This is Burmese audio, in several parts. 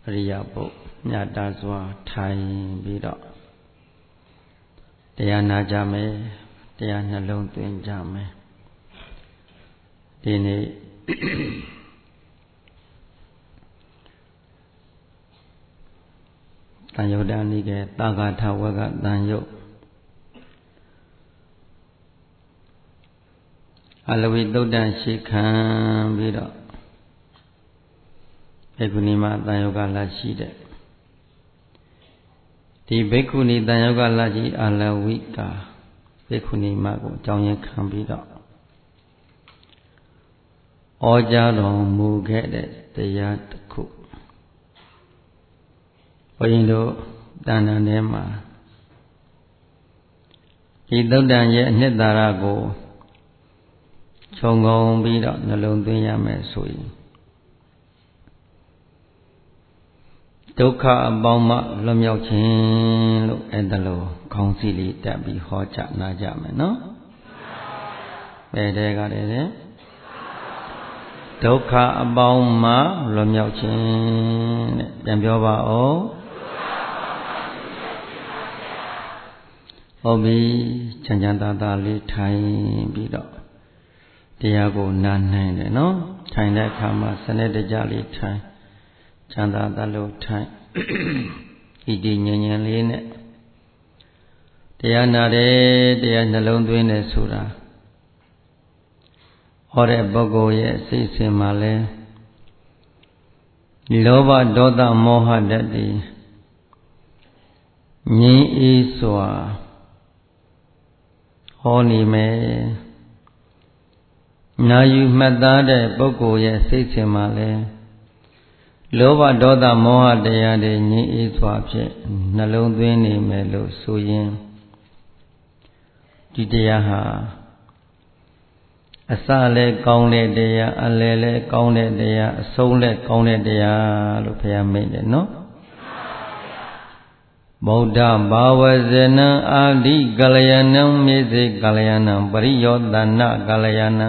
အရိယာပုညတာစွာထိုင်ပြီးတော့တရားနာကြမယ်တရားနှလုံးသွင်းကြမယ်ဒီနေ့တန်ယုတ်တန်ဤကသာဂထဝကတန်ယုတ်အလဝိသုတ်တန်ရှိခံပြီးတော့ဘေကုဏီမှာတန်ယုတ်ကလာရှိတဲ့ဒီဘေကုဏီတန်ယုတ်ကလာရှိအလဝိကာဘေကုဏီမှာကိုအကြောင်းရင်းခံပြီးတော့ဩကြားတော်မူခဲ့တဲ့တရားတစ်ခုဘုရင်တို့တဏ္ဍာထဲမှာဒီသုတ်တန်ရဲ့အနှစ်သာရကိုခြုံငုံပြီးတော့နှလုံးသွင်းရမယ်ဆိုရင်ဒုက္ခအပေါင်းမှလွတ်မြောက်ခြင်းလို့အဲ့ဒါလိုခေါင်းစည်းလေးတက်ပြီးဟောကြားနာကြမယ်နော်ဘယ်တဲကတည်းကဒုက္ခအပေါင်းမှလွတ်မြောက်ခြင်းတဲ့ပြန်ပြောပါဦးဟုတ်ပြီချမ်းချမ်းသာသာလေးထိုင်ပြီးတော့တရားကိုနားနိုင်တယ်နော်ထိုင်တဲ့အခါမှာစနစ်တကျလေးထိုင်ချမ်းသာသာလို့ထိုင်ဤတည်ငြိမ်ငြိမ်လေးနဲ့တရားနာတယ်တရားနှလုံးသွင်းတယ်ဆိုတာဟောတဲ့ပုဂ္ဂိုလ်ရဲ့စိတ်စဉ်မှာလဲလောဘဒေါသမောဟဓာတ်တွေငြိမ်းအေးစွာဟောနေမယ်နာယူမှတ်သားတဲ့ပုဂ္ဂိုလ်ရဲ့စိတ်စဉ်မှာလဲလောဘဒေါသမောဟတရားတွေငြိမ်းအေးစွာဖြင့်နှလုံးသွင်းနေမယ်လို့ဆိုရင်ဒီတရားဟာအစလည်းကောင်းတဲ့တရားအလယ်လည်းကောင်းတဲ့တရားအဆုံးလည်းကောင်းတဲ့တရားလို့ဘုရားမိန့်တယ်နော်ဗုဒ္ဓဘာဝဇနံအာဒီကလျာဏံမေဇေကလျာဏံပရိယောသနာကလျာဏံ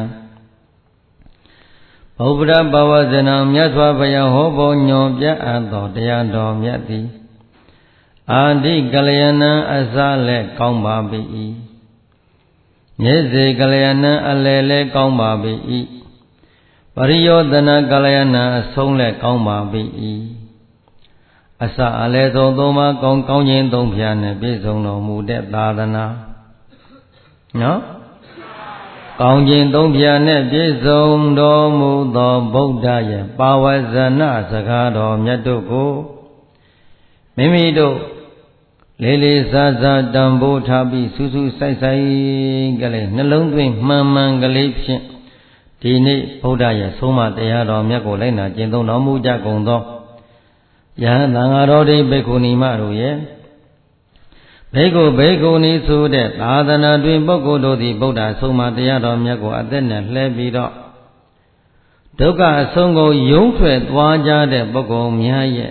ဗုဒ္ဓဘာဝဇနံမြတ်စွာဘုရားဟောပေါ်ညွန်ပြအပ်သောတရားတော်မြတ်သည်အာဒီကလျာဏံအစလည်းကောင်းပါပေ၏မြေစေကလျာဏံအလယ်လည်းကောင်းပါပေ၏ပရိယောသနာကလျာဏံအဆုံးလည်းကောင်းပါပေ၏အစအလယ်ဆုံးသုံးပါးကောင်းခြင်းသုံးဖြာနဲ့ပြည့်စုံတော်မူတဲ့သာသနာနော်ကောင်းခြင်းသုံးဖြာနဲ့ပြည့်စုံတော်မူသောဗုဒ္ဓရဲ့ပါဝဇနစကားတော်မြတ်တို့ကိုမိမိတို့လေးလေးစားစားတန်ဖိုးထားပြီးစူးစူးဆိုင်ဆိုင်ကလေးနှလုံးသွင်းမှန်မှန်ကလေးဖြင့်ဒီနေ့ဗုဒ္ဓရဲ့ဆုံးမတရားတော်မြတ်ကိုလိုက်နာကျင့်သုံးတော်မူကြကုန်သောယဟန်သံဃာတော်တွေဘေကုဏီမတို့ရဲ့ဘေကုဏီဆိုတဲ့သာသနာတွင်ပုဂ္ဂိုလ်တို့သည်ဗုဒ္ဓဆုံးမတရားတော်မြတ်ကိုအသက်နဲ့လှဲပြီးတော့ဒုက္ခအဆုံးကိုယုံထွက်သွားကြတဲ့ပုဂ္ဂိုလ်များရဲ့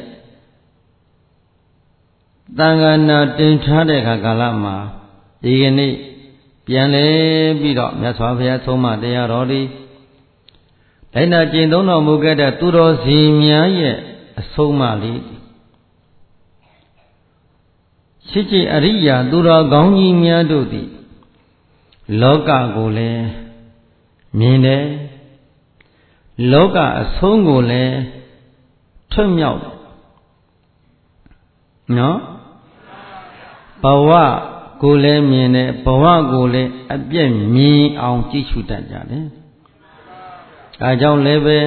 သံဃာနာတင်ထားတဲ့ကာလမှာဒီကနေ့ပြန်လဲပြီးတော့မြတ်စွာဘုရားဆုံးမတရားတော်ဒီလိုက်နာကျင့်သုံးတော်မူခဲ့တဲ့သူတော်စင်များရဲ့အဆုံးအမလေးရှိချိအရိယာသူတော်ကောင်းကြီးများတို့သည်လောကကိုလည်းမြင်တယ်လောကအဆုံးကိုလည်းထွတ်မြောက်နော်ဘဝကိုလည်းမြင်တယ်ဘဝကိုလည်းအပြည့်မြင်အောင်ကြည့်ရှုတတ်ကြတယ်အဲကြောင့်လည်းပဲ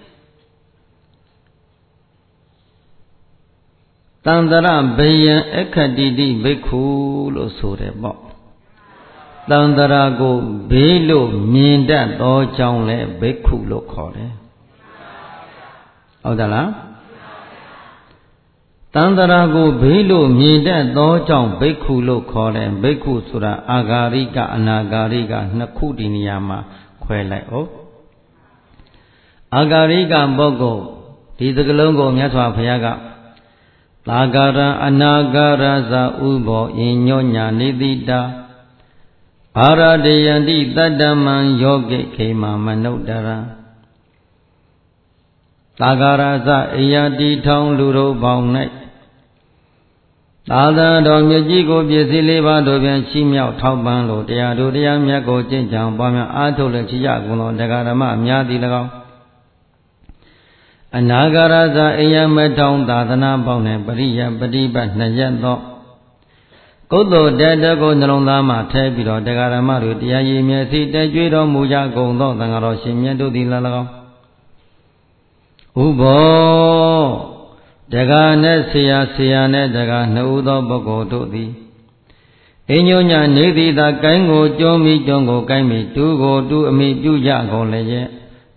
တန္တရဘေယံအခတ္တိတိဘိက္ခုလို့ဆိုတယ်ပေါ့တန္တရာကိုဘေးလို့မြင်တတ်သောကြောင့်လည်းဘိက္ခုလို့ခေါ်တယ်ဟုတ်သလားတန္တရာကိုဘေးလို့မြင်တတ်သောကြောင့်ဘိက္ခုလို့ခေါ်တယ်ဘိက္ခုဆိုတာအာဂါရိကအနာဂါရိကနှစ်ခုဒီနေရာမှာခွဲလိုက်အောင်အာဂါရိကပုဂ္ဂိုလ်ဒီစကလုံးကိုမြတ်စွာဘုရားကသာဂရအနာဂရဇာဥဘောအညောညာနေတိတာအာရတေယန္တိတတ္တမံယောဂိခေမမနုဿရသာဂရဇအိယာတီထောင်လူတို့ပေါင်း၌သာသနာတော်မြတ်ကြီးကိုပစ္စည်းလေးပါးတို့ဖြင့်ချီးမြှောက်ထောက်ပံ့လို့တရားတို့တရားမြတ်ကိုကျင့်ကြံပွားများအားထုတ်လက်ချရကုန်သောတရားဓမ္မအများသည်၎င်းအနာဂရဇအိယမထောင်သာသနာပေါင်းနှင့်ပရိယပฏิပတ်နှစ်ရက်သောကုသိုလ်တက်တကိုနှလုံးသားမှထဲပြီးတော့တရားဓမ္မတို့တရားရည်မြဲစီတက်ကြွတော်မူကြကုန်သောသံဃာတော်ရှင်မြတ်တို့သည်၎င်းဥဘောတရားနဲ့ဆရာနဲ့တရားနှစ်ဦးသောပုဂ္ဂိုလ်တို့သည်အညုညနေသည်သာကိုင်းကိုကြုံမိကြုံကိုကိုင်းမိတူကိုတူအမိပြုကြကုန်လည်းရဲ့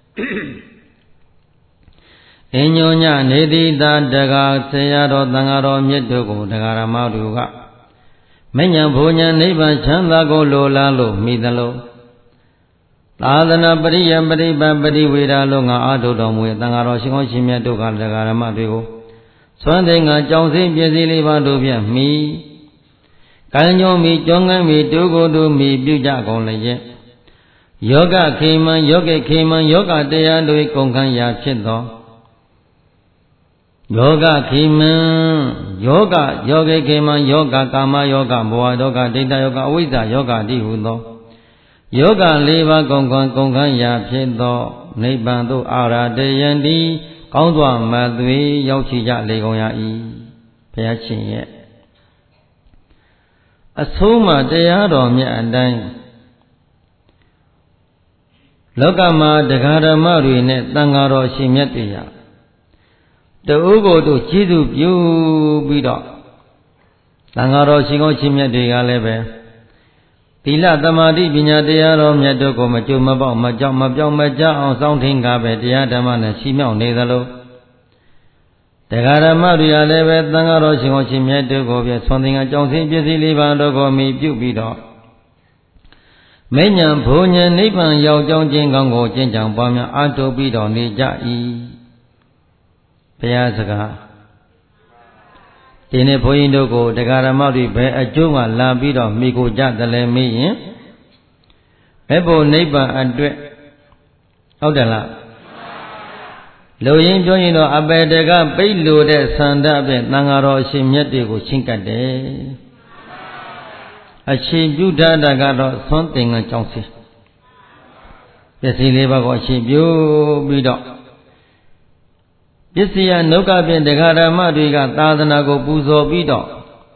အညုညနေသည်သာတရားဆရာတော်သံဃာတော်မြတ်တို့ကိုတရားဓမ္မတို့ကမဉ္ဇဉ်ဘုံဉ္ဇဉ်နိဗ္ဗာန်ချမ်းသာကိုလိုလားလို့မိသလိုသာသနာပရိယပရိပတ်ပရိဝေဒလုံးငါအာထုတော်မူရဲ့သံဃာတော်ရှင်ကောင်းရှင်မြတ်တို့ကတရားဓမ္မတွေကိုသွမ်းသိငါကြောင်းစင်းပြည့်စည်လေးပါတို့ဖြင့်မိကံညုံမိကျွမ်းကမ်းမိတူကိုတူမိပြုကြကုန်လည်းရဲ့ယောဂခေမံယောဂခေမံယောဂတရားတို့ကုန်ခံရာဖြစ်သောယောဂခေမံယောဂခေမံယောဂကာမယောဂဘဝယောဂဒိဋ္ဌယောဂအဝိဇ္ဇာယောဂတိဟုသောယောဂ၄ပါးကုန်ခံရာဖြစ်သောနိဗ္ဗာန်သို့အာရတယံတိကောင်းစွာမသွေရောက်ချကြလေကုန်ရ၏ဘုရားရှင်ရဲ့အဆုံးမှာတရားတော်မြတ်အတိုင်းလောကမှာတရားဓမ္မတွေနဲ့သံဃာတော်ရှင်မြတ်တွေရတဦးကိုတို့ကျေးဇူးပြုပြီးတော့သံဃာတော်ရှင်ကောင်းရှင်မြတ်တွေကလည်းပဲသီလသမာဓိပညာတရားတော်မြတ်တို့ကိုမကြုံမပေါက်မကြောက်မပြောင်းမကြအောင်စောင့်ထင်ကားပဲတရားဓမ္မနဲ့ချီးမြှောက်နေသလိုတရားဓမ္မတွေအားလည်းပဲသံဃာတော်ရှင်ကောင်းရှင်မြတ်တို့ကိုပြဆွမ်းသင်္ကကြောင့်စင်ပစ္စည်းလေးပါးတို့ကိုမိပြုပြီးတော့မဉ္ဇဉ်ဘုံဉ္ဇဉ်နိဗ္ဗာန်ရောက်ကြောင်းခြင်းကောင်းကိုကျင့်ကြံပွားများအားထုတ်ပြီးတော့နေကြ၏ဘုရားစကားဒီနေ့ဘုန်းကြီးတို့ကိုတရားဓမ္မတွေဘယ်အကျိုးမှလာပြီးတော့မိကိုကြတယ်လဲမေးရင်ဘယ်ဘုံနိဗ္ဗာန်အတွက်ဟုတ်တယ်လားလူရင်းပြောရင်တော့အပေတကပိတ်လို့တဲ့ဆန္ဒဖြင့်သံဃာတော်အရှင်မြတ်တွေကိုရှင်းကတ်တယ်အရှင်ပြုထားတာကတော့သွန်သင်္ကန်းကြောင့်စီပစ္စည်းလေးပါးကိုအရှင်ပြုပြီးတော့ပစ္စည်းနှုတ်ကဖြင့်တရားဓမ္မတွေကသာသနာကိုပူဇော်ပြီးတော့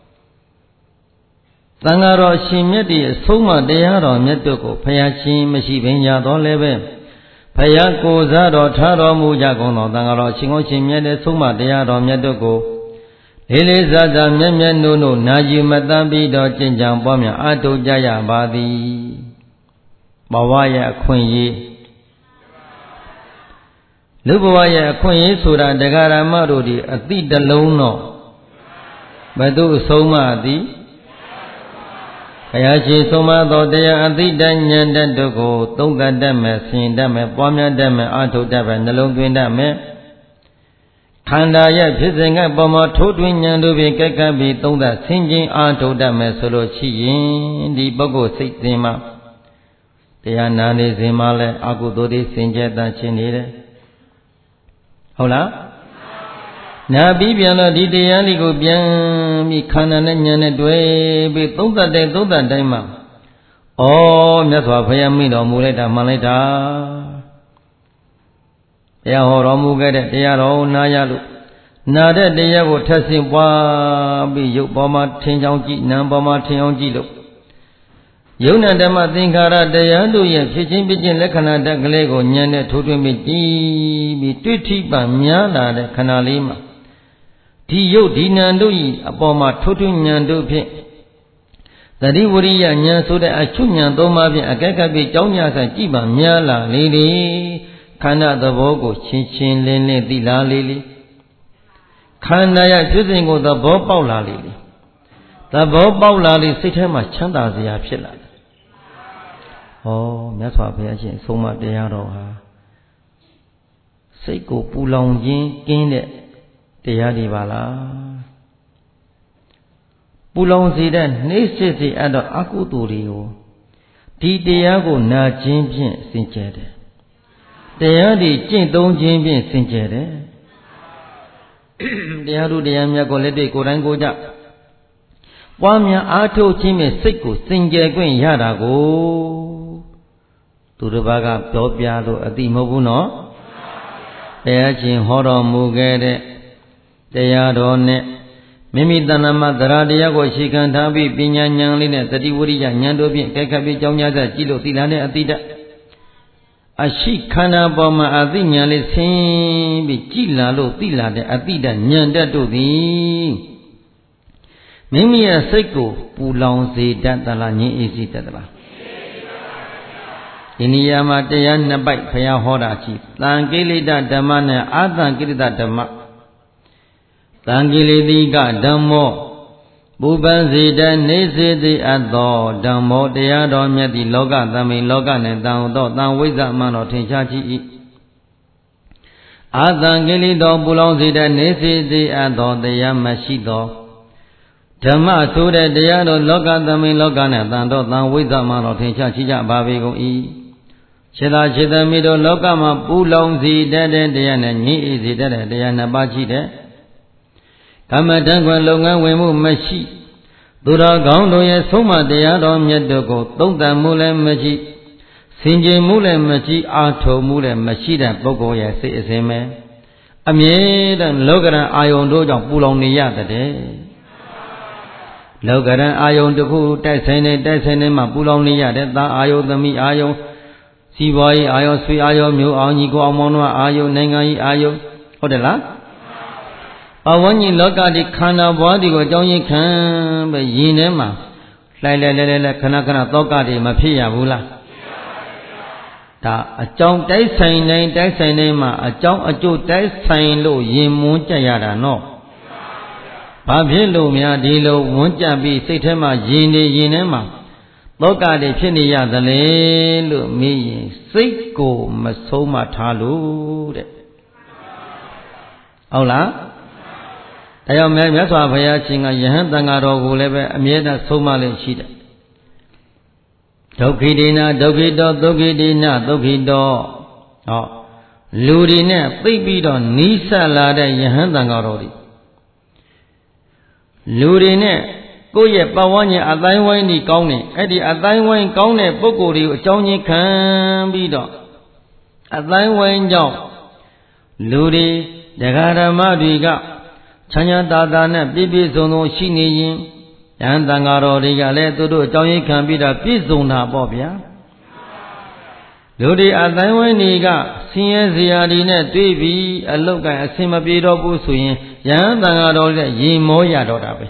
သံဃာတော်ရှင်မြတ်တွေအဆုံးမတရားတော်မြတ်တို့ကိုဖယားရှင်မရှိဘဲညာတော်လည်းပဲဖယားကိုစားတော်ထားတော်မူကြကုန်သောသံဃာတော်ရှင်ကောင်းရှင်မြတ်တဲ့ဆုံးမတရားတော်မြတ်တို့ကိုလေးလေးစားစားမြတ်မြတ်နိုးနိုးနာယူမတမ်းပြီးတော့ကျင့်ကြံပွားများအားထုတ်ကြရပါသည်ဘဝရဲ့အခွင့်အရေးလူဘဝရဲ့အခွင့်အရေးဆိုတာတရားဓမ္မတို့ဒီအတိတလုံးတော့ဘယ်သူဆုံးမသည်ဘုရားရှင်ဆုံးမသောတရားအတိတဉာဏ်တတ်တို့ကိုသုံးသပ်တတ်မယ်ဆင်တတ်မယ်ပွားများတတ်မယ်အားထုတ်တတ်မယ်နှလုံးသွင်းတတ်မယ်ခန္ဓာရဲ့ဖြစ်စဉ်ကပုံမှာထိုးထွင်းဉာဏ်တို့ဖြင့်ကဲ့ကပ်ပြီးသုံးသပ်ဆင်ခြင်အားထုတ်တတ်မယ်ဆိုလို့ရှိရင်ဒီပုဂ္ဂိုလ်စိတ်စဉ်မှာတရားနာနေစဉ်မှာလဲအကုသိုလ်တွေစင်ကြယ်တတ်ခြင်းနေတယ်ဟုတ်လားနာပြီးပြန်တော့ဒီတရားလေးကိုပြန်ပြီးခန္ဓာနဲ့ဉာဏ်နဲ့တွဲပြီးသုံးသပ်တိုင်းမှာဩမြတ်စွာဘုရားမိတော်မူလိုက်တာမှန်လိုက်တာတရားဟောတော်မူခဲ့တဲ့တရားတော်ကိုနာရလို့နာတဲ့တရားကိုထပ်ဆင့်ပွားပြီးရုပ်ပေါ်မှာထင်ကြောင်းကြည့်နာမ်ပေါ်မှာထင်အောင်ကြည့်လို့ယုံနာဓမ္မသင်္ခါရတရားတို့ရဲ့ဖြစ်ချင်းပြချင်းလက္ခဏာတက်ကလေးကိုဉာဏ်နဲ့ထိုးထွင်းပြီးကြည့်ပြီးတွေ့ထိပများလာတဲ့ခဏလေးမှာဒီယုတ်ဒီနံတို့ဤအပေါ်မှာထိုးထွင်းဉာဏ်တို့ဖြင့်သတိဝရိယဉာဏ်ဆိုတဲ့အချုပ်ဉာဏ်သုံးပါးဖြင့်အကဲခတ်ပြီးကြောင်းညာဆိုင်ကြည့်ပါများလာလေလေခန္ဓာသဘောကိုချင်းချင်းလင်းလင်းသိလာလေလေခန္ဓာရဲ့ဖြစ်စဉ်ကိုသဘောပေါက်လာလေလေသဘောပေါက်လာလေစိတ်ထဲမှာချမ်းသာစရာဖြစ်လာတယ်။ဩမြတ်စွာဘုရားရှင်ဆုံးမတရားတော်ဟာစိတ်ကိုပူလောင်ခြင်းကင်းတဲ့တရားတွေပါလား။ပူလောင်စေတဲ့နှိမ့်စစ်စေအပ်သောအကုသိုလ်တွေကိုဒီတရားကိုနာခြင်းဖြင့်စင်ကြယ်တယ်။တရားဒီကျင့်သုံးခြင်းဖြင့်စင်ကြယ်တယ်တရားတို့တရားမြတ်ကိုလက်တွေ့ကိုယ်တိုင်ကိုယ်ကြပွားများအားထုတ်ခြင်းဖြင့်စိတ်ကိုစင်ကြယ်ခွင့်ရတာကိုသူတစ်ပါးကပြောပြလို့အတိမဟုတ်ဘူးနော်တရားချင်းဟောတော်မူခဲ့တဲ့တရားတော်နဲ့မိမိတဏ္ဍမှာတရားတရားကိုရှေခံထားပြီးပညာဉာဏ်လေးနဲ့တတိဝရိယဉာဏ်တို့ဖြင့်ကြိုက်ခတ်ပြီးကြောင်းကြကြည့်လို့သိလာတဲ့အတိတ်အရှိခန္ဓာပေါ်မှာအသိဉာဏ်လေးဆင်းပြီးကြည်လာလို့သိလာတဲ့အတိတ်ဉာဏ်တတ်တို့သည်မိမိရဲ့စိတ်ကိုပူလောင်စေတတ်သလားငြိမ်းအေးစေတတ်သလားဒီနေရာမှာတရားနှစ်ပိုက်ဘုရားဟောတာရှိသံကိလေသာဓမ္မနဲ့အာသံကိလေသာဓမ္မသံကိလေသိကဓမ္မောပူပန်စေတတ်နေစေသည်အပ်သောဓမ္မောတရားတော်မြတ်သည်လောကသမိန်လောကနှင့်တန်သောတန်ဝိဇ္ဇမှန်တော်ထင်ရှားကြ၏အာသံကိလေသာပူလောင်စေတတ်နေစေသည်အပ်သောတရားမရှိသောဓမ္မဆိုတဲ့တရားတော်လောကသမိန်လောကနှင့်တန်သောတန်ဝိဇ္ဇမှန်တော်ထင်ရှားရှိကြပါပေကုန်၏ခြေသာခြေသမီးတို့လောကမှာပူလောင်စေတတ်တဲ့တရားနဲ့ငြိအေးစေတတ်တဲ့တရားနှစ်ပါးရှိတဲ့ကမ္မထံခွင်လုပ်ငန်းဝင်မှုမရှိသူတော်ကောင်းတို့ရဲ့ဆုံးမတရားတော်မြတ်တို့ကိုသုံးသပ်မှုလည်းမရှိဆင်ခြင်မှုလည်းမရှိအာထုံမှုလည်းမရှိတဲ့ပုဂ္ဂိုလ်ရဲ့စိတ်အစဉ်ပဲအမြဲတမ်းလောကရန်အာယုန်တို့ကြောင့်ပူလောင်နေရတဲ့လောကရန်အာယုန်တစ်ခုတိုက်ဆိုင်နေမှပူလောင်နေရတဲ့သာအာယုန်သမီးအာယုန်စီးပွားရေးအာယုန်ဆွေအာယုန်မျိုးအောင်ညီကိုအောင်မောင်တို့အာယုန်နိုင်ငံရေးအာယုန်ဟုတ်တယ်လားအဝဉ္ဇဉ်လောကဒီခန္ဓာဘဝဒီကိုအကြောင်းရင်းခံပဲယင်ထဲမှာလှိုက်လဲခဏသောကတွေမဖြစ်ရဘူးလားဒါအကြောင်းတိုက်ဆိုင်နေမှာအကြောင်းအကျိုးတိုက်ဆိုင်လို့ယင်မွန်းကြရတာနော်ဘာဖြစ်လို့များဒီလိုဝန်းကြပြီးစိတ်ထဲမှာယင်ထဲမှာသောကတွေဖြစ်နေရသလဲလို့မေးရင်စိတ်ကိုမဆုံးမထားလို့တဲ့ဟုတ်လားဒါကြောင့်မြတ်စွာဘုရားရှင်ကယဟန်တန်ဃာတော်ကိုလည်းပဲအမြဲတမ်းဆုံးမလေးရှိတယ်ဒုက္ခိတေနဒုက္ခိတောဒုက္ခိတေနဒုက္ခိတောဟောလူတွေနဲ့သိပြီးတော့နီးစပ်လာတဲ့ယဟန်တန်ဃာတော်တွေလူတွေနဲ့ကိုယ့်ရဲ့ပတ်ဝန်းကျင်အတိုင်းဝိုင်းဒီကောင်းနေအဲ့ဒီအတိုင်းဝိုင်းကောင်းတဲ့ပုဂ္ဂိုလ်တွေကိုအကြောင်းချင်းခံပြီးတော့အတိုင်းဝိုင်းကြောင့်လူတွေတရားဓမ္မတွေကချမ်းသာတာနဲ့ပြည့်စုံရှိနေရင်ယဟန်တန်ဃာတော်တွေကလည်းသူတို့အကြောင်းရင်းခံပြီးတော့ပြည့်စုံတာပေါ့ဗျာလူတွေအတိုင်းဝိုင်းတွေကဆင်းရဲစရာတွေနဲ့တွေ့ပြီးအလုတ်ကအဆင်မပြေတော့ဘူးဆိုရင်ယဟန်တန်ဃာတော်တွေရင်မောရတော့တာပဲ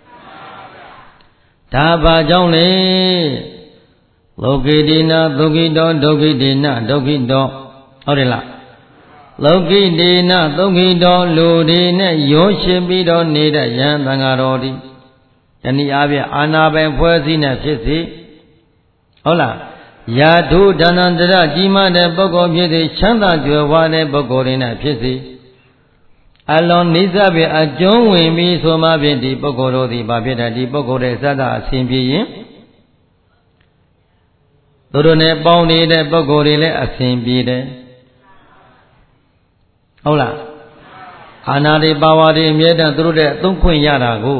ဒါဘာကြောင့်လဲဒုက္ခိတေနဒုက္ခိတောဒုက္ခိတေနဒုက္ခိတောဟုတ်တယ်လားလောကိတေနသုခိတောလူတွေနဲ့ရောရှင်းပြီးတော့နေတဲ့ယဟန်တန်ဃာတော်ဒီတနည်းအားဖြင့်အာနာပိုင်ဖွဲ့စည်းနဲ့ဖြစ်စေဟုတ်လားယာထုဒါနန္တရကြီးမားတဲ့ပုဂ္ဂိုလ်ဖြစ်စေချမ်းသာကြွယ်ဝတဲ့ပုဂ္ဂိုလ်တွေနဲ့ဖြစ်စေအလွန်နိစ္စပဲအကျုံးဝင်ပြီးဆိုမှဖြင့်ဒီပုဂ္ဂိုလ်တို့သည်ဘာဖြစ်တယ်ဒီပုဂ္ဂိုလ်ရဲ့စသအစဉ်ပြေရင်သူတို့နဲ့ပေါင်းနေတဲ့ပုဂ္ဂိုလ်တွေလည်းအစဉ်ပြေတယ်ဟုတ်လားအာနာတွေပါဝါတွေအမြဲတမ်းသူတို့တဲ့အသုံးခွင့်ရတာကို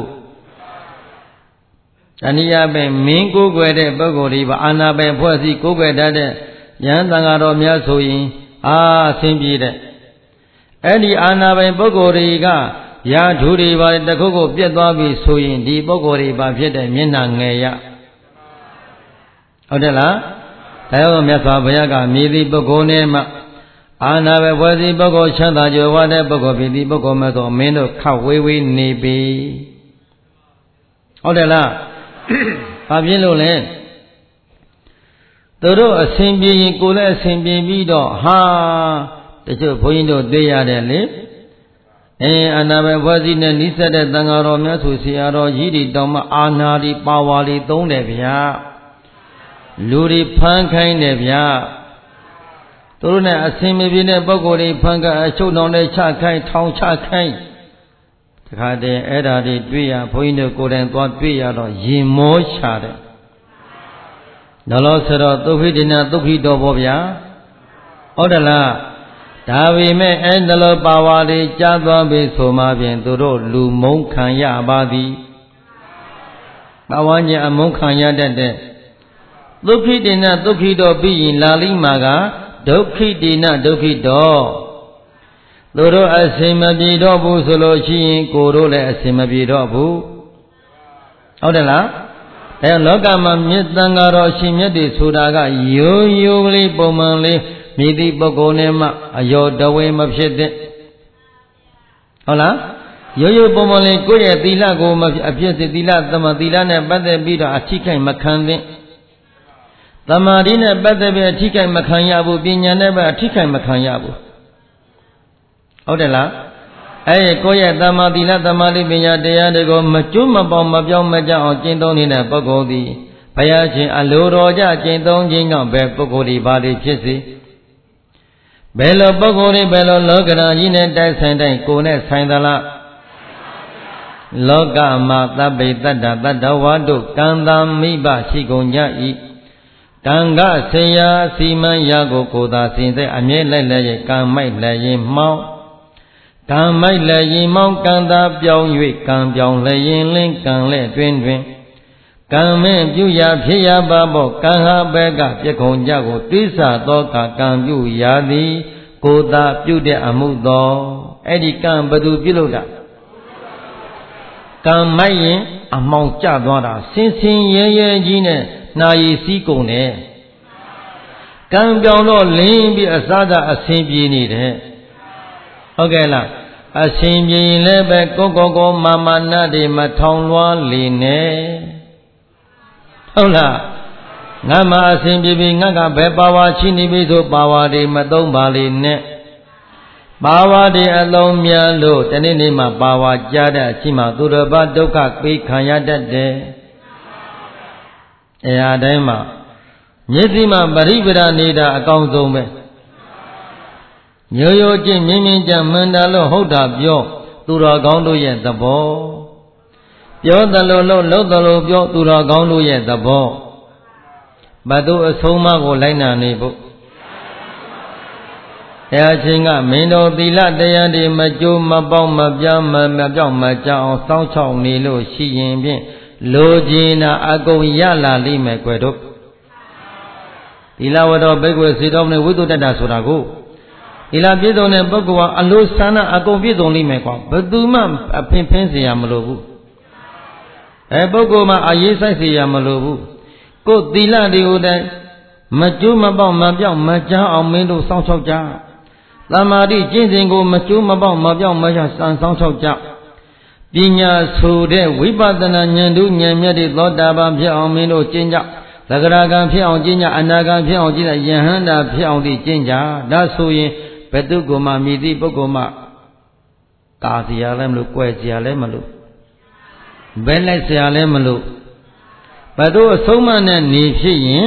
တဏှာပဲမင်းကိုယ်ွယ်တဲ့ပုဂ္ဂိုလ်တွေပါအာနာပဲဖွဲ့စည်းကိုယ်ွယ်တတ်တဲ့ယဟန်တန်ဃာတော်များဆိုရင်အဆင်ပြေတဲ့အဲ့ဒီအာနာပဲပုဂ္ဂိုလ်တွေကရာထူတွေပါတခုခုပြတ်သွားပြီဆိုရင်ဒီပုဂ္ဂိုလ်တွေပါဖြစ်တဲ့မျက်နှာငယ်ရဟုတ်တယ်လားဒါကြောင့်မြတ်စွာဘုရားကမြည်သည့်ပုဂ္ဂိုလ်နဲ့မှအာနာပဲဖွဲ့စည်းပုဂ္ဂိုလ်ချမ်းသာကြွယ်ဝတဲ့ပုဂ္ဂိုလ်ဖြစ်သည်ပုဂ္ဂိုလ်မဲ့သောမင်းတို့ခတ်ဝေးနေပြီဟုတ်တယ်လားဘာဖြစ်လို့လဲသူတို့အစဉ်ပြေရင်ကိုယ်လည်းအစဉ်ပြေပြီးတော့ဟာတချို့ဘုန်းကြီးတို့သိရတယ်လေအာနာပဲဖွဲ့စည်းနဲ့နိစ္စတဲ့တန်ဃာတော်များဆိုဆရာတော်ကြီးတွေတောင်မှအာနာတွေပါဝါတွေသုံးတယ်ဗျာလူတွေဖမ်းခိုင်းတယ်ဗျာသူတို့နဲ့အစဉ်မပြေတဲ့ပုဂ္ဂိုလ်တွေဖမ်းကအချုပ်တော်နဲ့ချခိုင်းထောင်ချခိုင်းတခါတည်းအဲ့ဓာတွေတွေ့ရဘုန်းကြီးတို့ကိုယ်တိုင်သွားတွေ့ရတော့ရင်မောချတယ်နော်လို့ဆိုတော့သုခိတေနသုခိတော်ပေါ့ဗျာဟုတ်တယ်လားဒါပေမဲ့အဲ့ဒါလိုပါဝါတွေကြားသွားပြီဆိုမှဖြင့်သူတို့လူမုန်းခံရပါသည်ပါဝါညအမုန်းခံရတတ်တဲ့ဒုက္ခိတေနဒုက္ခိတောပြီးရင်လာလိမှာကဒုက္ခိတေနဒုက္ခိတောသူတို့အစင်မပြေတော့ဘူးဆိုလို့ရှိရင်ကိုတို့လည်းအစင်မပြေတော့ဘူးဟုတ်တယ်လားအဲလောကမှာမြစ်တန်ဃာတော်ရှင်မြတ်တွေဆိုတာကရိုးရိုးကလေးပုံမှန်လေးမိသည့်ပုဂ္ဂိုလ်နဲ့မှအယောတဝေမဖြစ်တဲ့ဟုတ်လားရိုးရိုးပုံမှန်လေးကိုယ့်ရဲ့သီလကိုမအပြည့်စသီလသမသီလနဲ့ပတ်သက်ပြီးတော့အထိခိုက်မခံတဲ့သမာဓိနဲ့ပတ်သက်ပြီးအထိခိုက်မခံရဘူးပညာနဲ့ပဲအထိခိုက်မခံရဘူးဟုတ်တယ်လားကိုယ့်ရဲ့သမာသီလသမာဓိပညာတရားတွေကိုမကျွတ်မပေါမပြောင်းမကြအောင်ကျင့်သုံးနေတဲ့ပုဂ္ဂိုလ်သည်ဘုရားရှင်အလိုတော်ကြကျင့်သုံးခြင်းကြောင့်ပဲပုဂ္ဂိုလ်ဒီပါလိဖြစ်စေဘယ်လိုပုဂ္ဂိုလ်တွေဘယ်လိုလောကဓာတ်ကြီးနဲ့တိုက်ဆိုင်တိုင်းကိုယ်နဲ့ဆိုင်သလားလောကမှာသဗ္ဗေတ္တတတ္တဝါတို့ကံသာမိဘရှိကုန်ကြ၏ကံကဆေယစီမံရာကိုသာစင်သက်အမြဲလိုက်လည်းရဲ့ကံမိုက်လည်းရင်မှောင်းကံမိုက်လည်းရင်မောင်းကံသာပြောင်း၍ကံပြောင်းလည်းရင်လင်းကံလည်းတွင်ကံမင်းပြုရာဖြစ်ရပါဘောကံဟာဘဲကပြခုံကြကိုတိစ္ဆာသောကံပြုရာသည်ကိုသာပြုတဲ့အမှုသောအဲ့ဒီကံဘသူပြုလို့တာကံမိုက်ရင်အမှောင်ကျသွားတာဆင်းဆင်းရဲရဲကြီးနဲ့နာရီစည်းကုန်တယ်ကံပြောင်းတော့လင်းပြီးအစားသာအဆင်ပြေနေတယ်ဟုတ်ကဲ့လားအရှင်ပြေရင်လည်းပဲကိုမာမနာတွေမထောင်လွှားလေနဲ့ဟုတ်လားငါမှအရှင်ပြေပြီးငါကဘယ်ပါဝါရှိနေပြီဆိုပါဝါတွေမသုံးပါလေနဲ့ပါဝါတွေအလုံးများလို့တနေ့နေ့မှပါဝါကြားတဲ့အချိန်မှသူတော်ဘာဒုက္ခပေးခံရတတ်တယ်အဲအတိုင်းမှာမျက်စိမှပရိပဒနေတာအကောင်းဆုံးပဲရိုးရိုးချင်းမြင်းမြင်းကြမှန်တယ်လို့ဟုတ်တာပြောသူတော်ကောင်းတို့ရဲ့သဘောပြောတယ်လို့လုပ်တယ်လို့ပြောသူတော်ကောင်းတို့ရဲ့သဘောဘသူအဆုံးမကိုလိုက်နာနေဖို့တရားချင်းကမင်းတို့သီလတရားတွေမကြိုးမပေါက်မပြားမပြောင်းမကြောက်အောင်စောင့်ချောက်နေလို့ရှိရင်ဖြင့်လိုချင်တာအကုန်ရလာလိမ့်မယ်ကွယ်တို့သီလဝတ္တဘိက္ခွေစေတော်နဲ့ဝိသုတ္တဆိုတာကိုသီလပြည့်စုံတဲ့ပုဂ္ဂိုလ်ကအလိုဆန္ဒအကုန်ပြည့်စုံလိမ့်မယ်ကွာဘယ်သူမှအဖင်ဖင်းเสียရမလို့ဘူးပုဂ္ဂိုလ်မှာအရေးဆိုင်เสียရမလို့ဘူးကိုယ်သီလတွေကိုတည်းမကျိုးမပေါက်မပြောင်းမကြားအောင်မင်းတို့စောင့်ချောက်ကြသမာဓိကျင့်စဉ်ကိုမကျိုးမပေါက်မပြောင်းမရစံစောင့်ချောက်ကြပညာဆိုတဲ့ဝိပဿနာဉာဏ်တို့ဉာဏ်မြတ်တွေသောတာပန်ဖြစ်အောင်မင်းတို့ကျင့်ကြသဂရကံဖြစ်အောင်ကျင့်ကြအနာကံဖြစ်အောင်ကျင့်ကြယဟန္တာဖြစ်အောင်ကျင့်ကြဒါဆိုရင်ဘယ်သူကမှမြည်သည့်ပုဂ္ဂိုလ်မှကာစီရလည်းမလို့၊ကွယ်စီရလည်းမလို့ဘယ်လိုက်စီရလည်းမလို့ဘယ်သူအဆုံးမနဲ့နေဖြစ်ရင်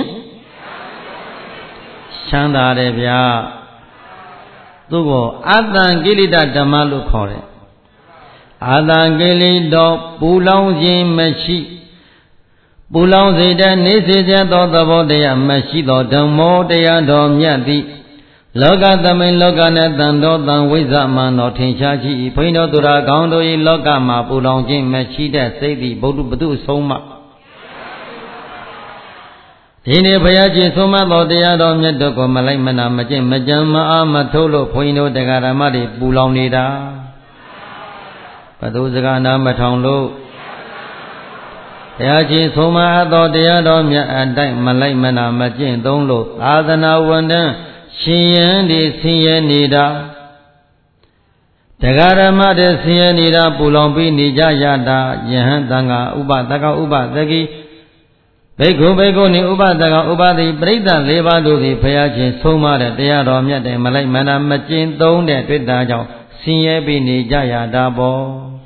ချမ်းသာတယ်ဗျာသူကိုအတ္တံကိလေသာဓမ္မလို့ခေါ်တယ်အတ္တံကိလေသာပူလောင်ခြင်းမရှိပူလောင်စေတဲ့နေစေသောသဘောတရားမရှိသောဓမ္မောတရားတော်မြတ်သည်လောကသမိန်လောကနဲ့တန်တော်တန်ဝိဇ္ဇမန်တော်ထင်ရှားရှိ၏ဘုန်းတော်သူရာကောင်းတို့၏လောကမှာပူလောင်ခြင်းမရှိတဲ့စိတ်သည်ဘုဒ္ဓဘုအဆုံးမဒီနေ့ဘုရားရှင်ဆုံးမသောတရားတော်မြတ်တို့ကိုမလိုက်မနာမကျင့်မကြံမအားမထုတ်လို့ဘုန်းတော်တရားဓမ္မတွေပူလောင်နေတာဘသူစကားနာမထောင်လို့ဘုရားရှင်ဆုံးမသောတရားတော်မြတ်အတိုင်းမလိုက်မနာမကျင့်သုံးလို့သာသနာဝန်တန်းရှင်ယံဒီဆင်းရဲနေတာတရားဓမ္မတွေဆင်းရဲနေတာပူလောင်ပြီးနေကြရတာယဟန်တန်ခါဥပတကဥပသကိဘိက္ခုဘိက္ခုနိဥပတကဥပတိပရိသတ်၄ပါးတို့သည်ဘုရားရှင်ဆုံးမတဲ့တရားတော်မြတ်တွေမလိုက်မနာမကျင့်သုံးတဲ့တွေ့တာကြောင့်ဆင်းရဲပြီးနေကြရတာပေါ့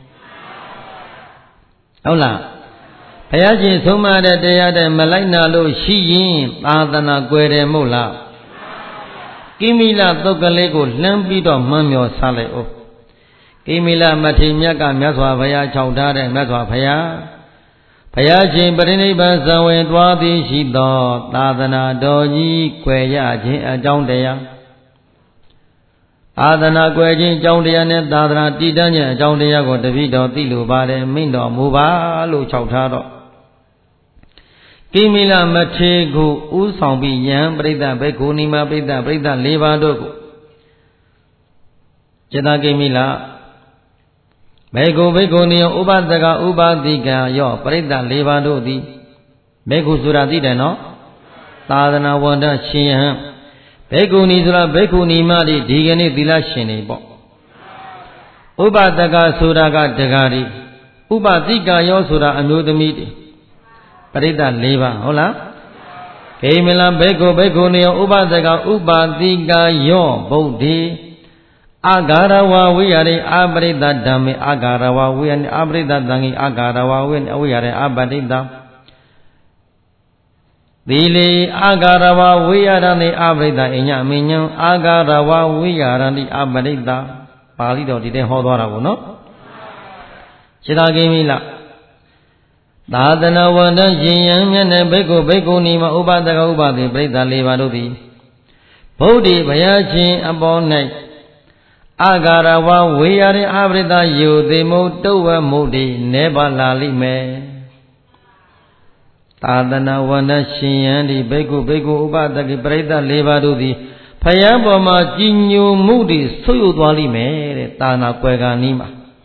ဟုတ်လားဘုရားရှင်ဆုံးမတဲ့တရားတွေမလိုက်နာလို့ရှိရင်သာသနာကွယ်တယ်မို့လားကိမိလသုတ်ကလေးကိုလှမ်းပြီးတော့မှန်းမျောစားလိုက်အောင်ကိမိလမထေမြတ်ကမြတ်စွာဘုရားခြောက်ထားတဲ့မြတ်စွာဘုရားရှင်ပြိဋိဘံဇံဝင်သွားသည်ရှိသောသာသနာတော်ကြီးကွယ်ရခြင်းအကြောင်းတရားသာသနာကွယ်ခြင်းအကြောင်းတရားနဲ့သာသနာတည်တံ့ခြင်းအကြောင်းတရားကိုတပည့်တော်သိလိုပါတယ်မိန့်တော်မူပါလို့ခြောက်ထားတော့ကိမိလမထေကိုဥဆောင်ပြီးယံပရိသတ်ဘေကုဏီမပရိသတ်၄ပါးတို့ကိုจิตကိမိလဘေကုဘေကုဏီဥပဒကဥပါတိကရောပရိသတ်၄ပါးတို့သည်ဘေကုဆိုတာသိတယ်နော်သာသနာဝန္တရှင်ယံဘေကုဏီဆိုတာဘေကုဏီမတွေဒီကနေ့သီလရှင်တွေပေါ့ဥပဒကဆိုတာကဒကာတွေဥပတိကရောဆိုတာအမျိုးသမီးတွေပရိသတ်၄ပါးဟုတ်လားကိမိလဘေကုဘေကုဏီဥပဒကဥပါတိကရောဗုဒ္ဓေအာဂါရဝဝိယရေအပရိသဓမ္မေအာဂါရဝဝိယအပရိသသံဃိအာဂါရဝဝိယရေအပတိတသီလေအာဂါရဝဝိယရဏိအပရိသအညအမိညံအာဂါရဝဝိယရဏိအပရိသပါဠိတော်ဒီတဲ့ဟောသွားတာပေါ့နော်စေတကိမိလသာသနာဝန္တရှင်ယံမြတ်နဲ့ဘေကုဘေကုဏီမဥပဒကဥပတိပရိသ၄ပါးတို့သည်ဗုဒ္ဓဘုရားရှင်အပေါ်၌အာဂါရဝဝေယရေအပရိသယုသေမုတုဝမုဒိနေပါလာလိမ့်မယ်သာသနာဝန္တရှင်ယံဒီဘေကုဥပဒကိပရိသ၄ပါးတို့သည်ဖယားပေါ်မှာကြည်ညိုမှုတွေဆုပ်ယုပ်သွားလိမ့်မယ်တဲ့သာနာကွယ်ကာနီးမှာ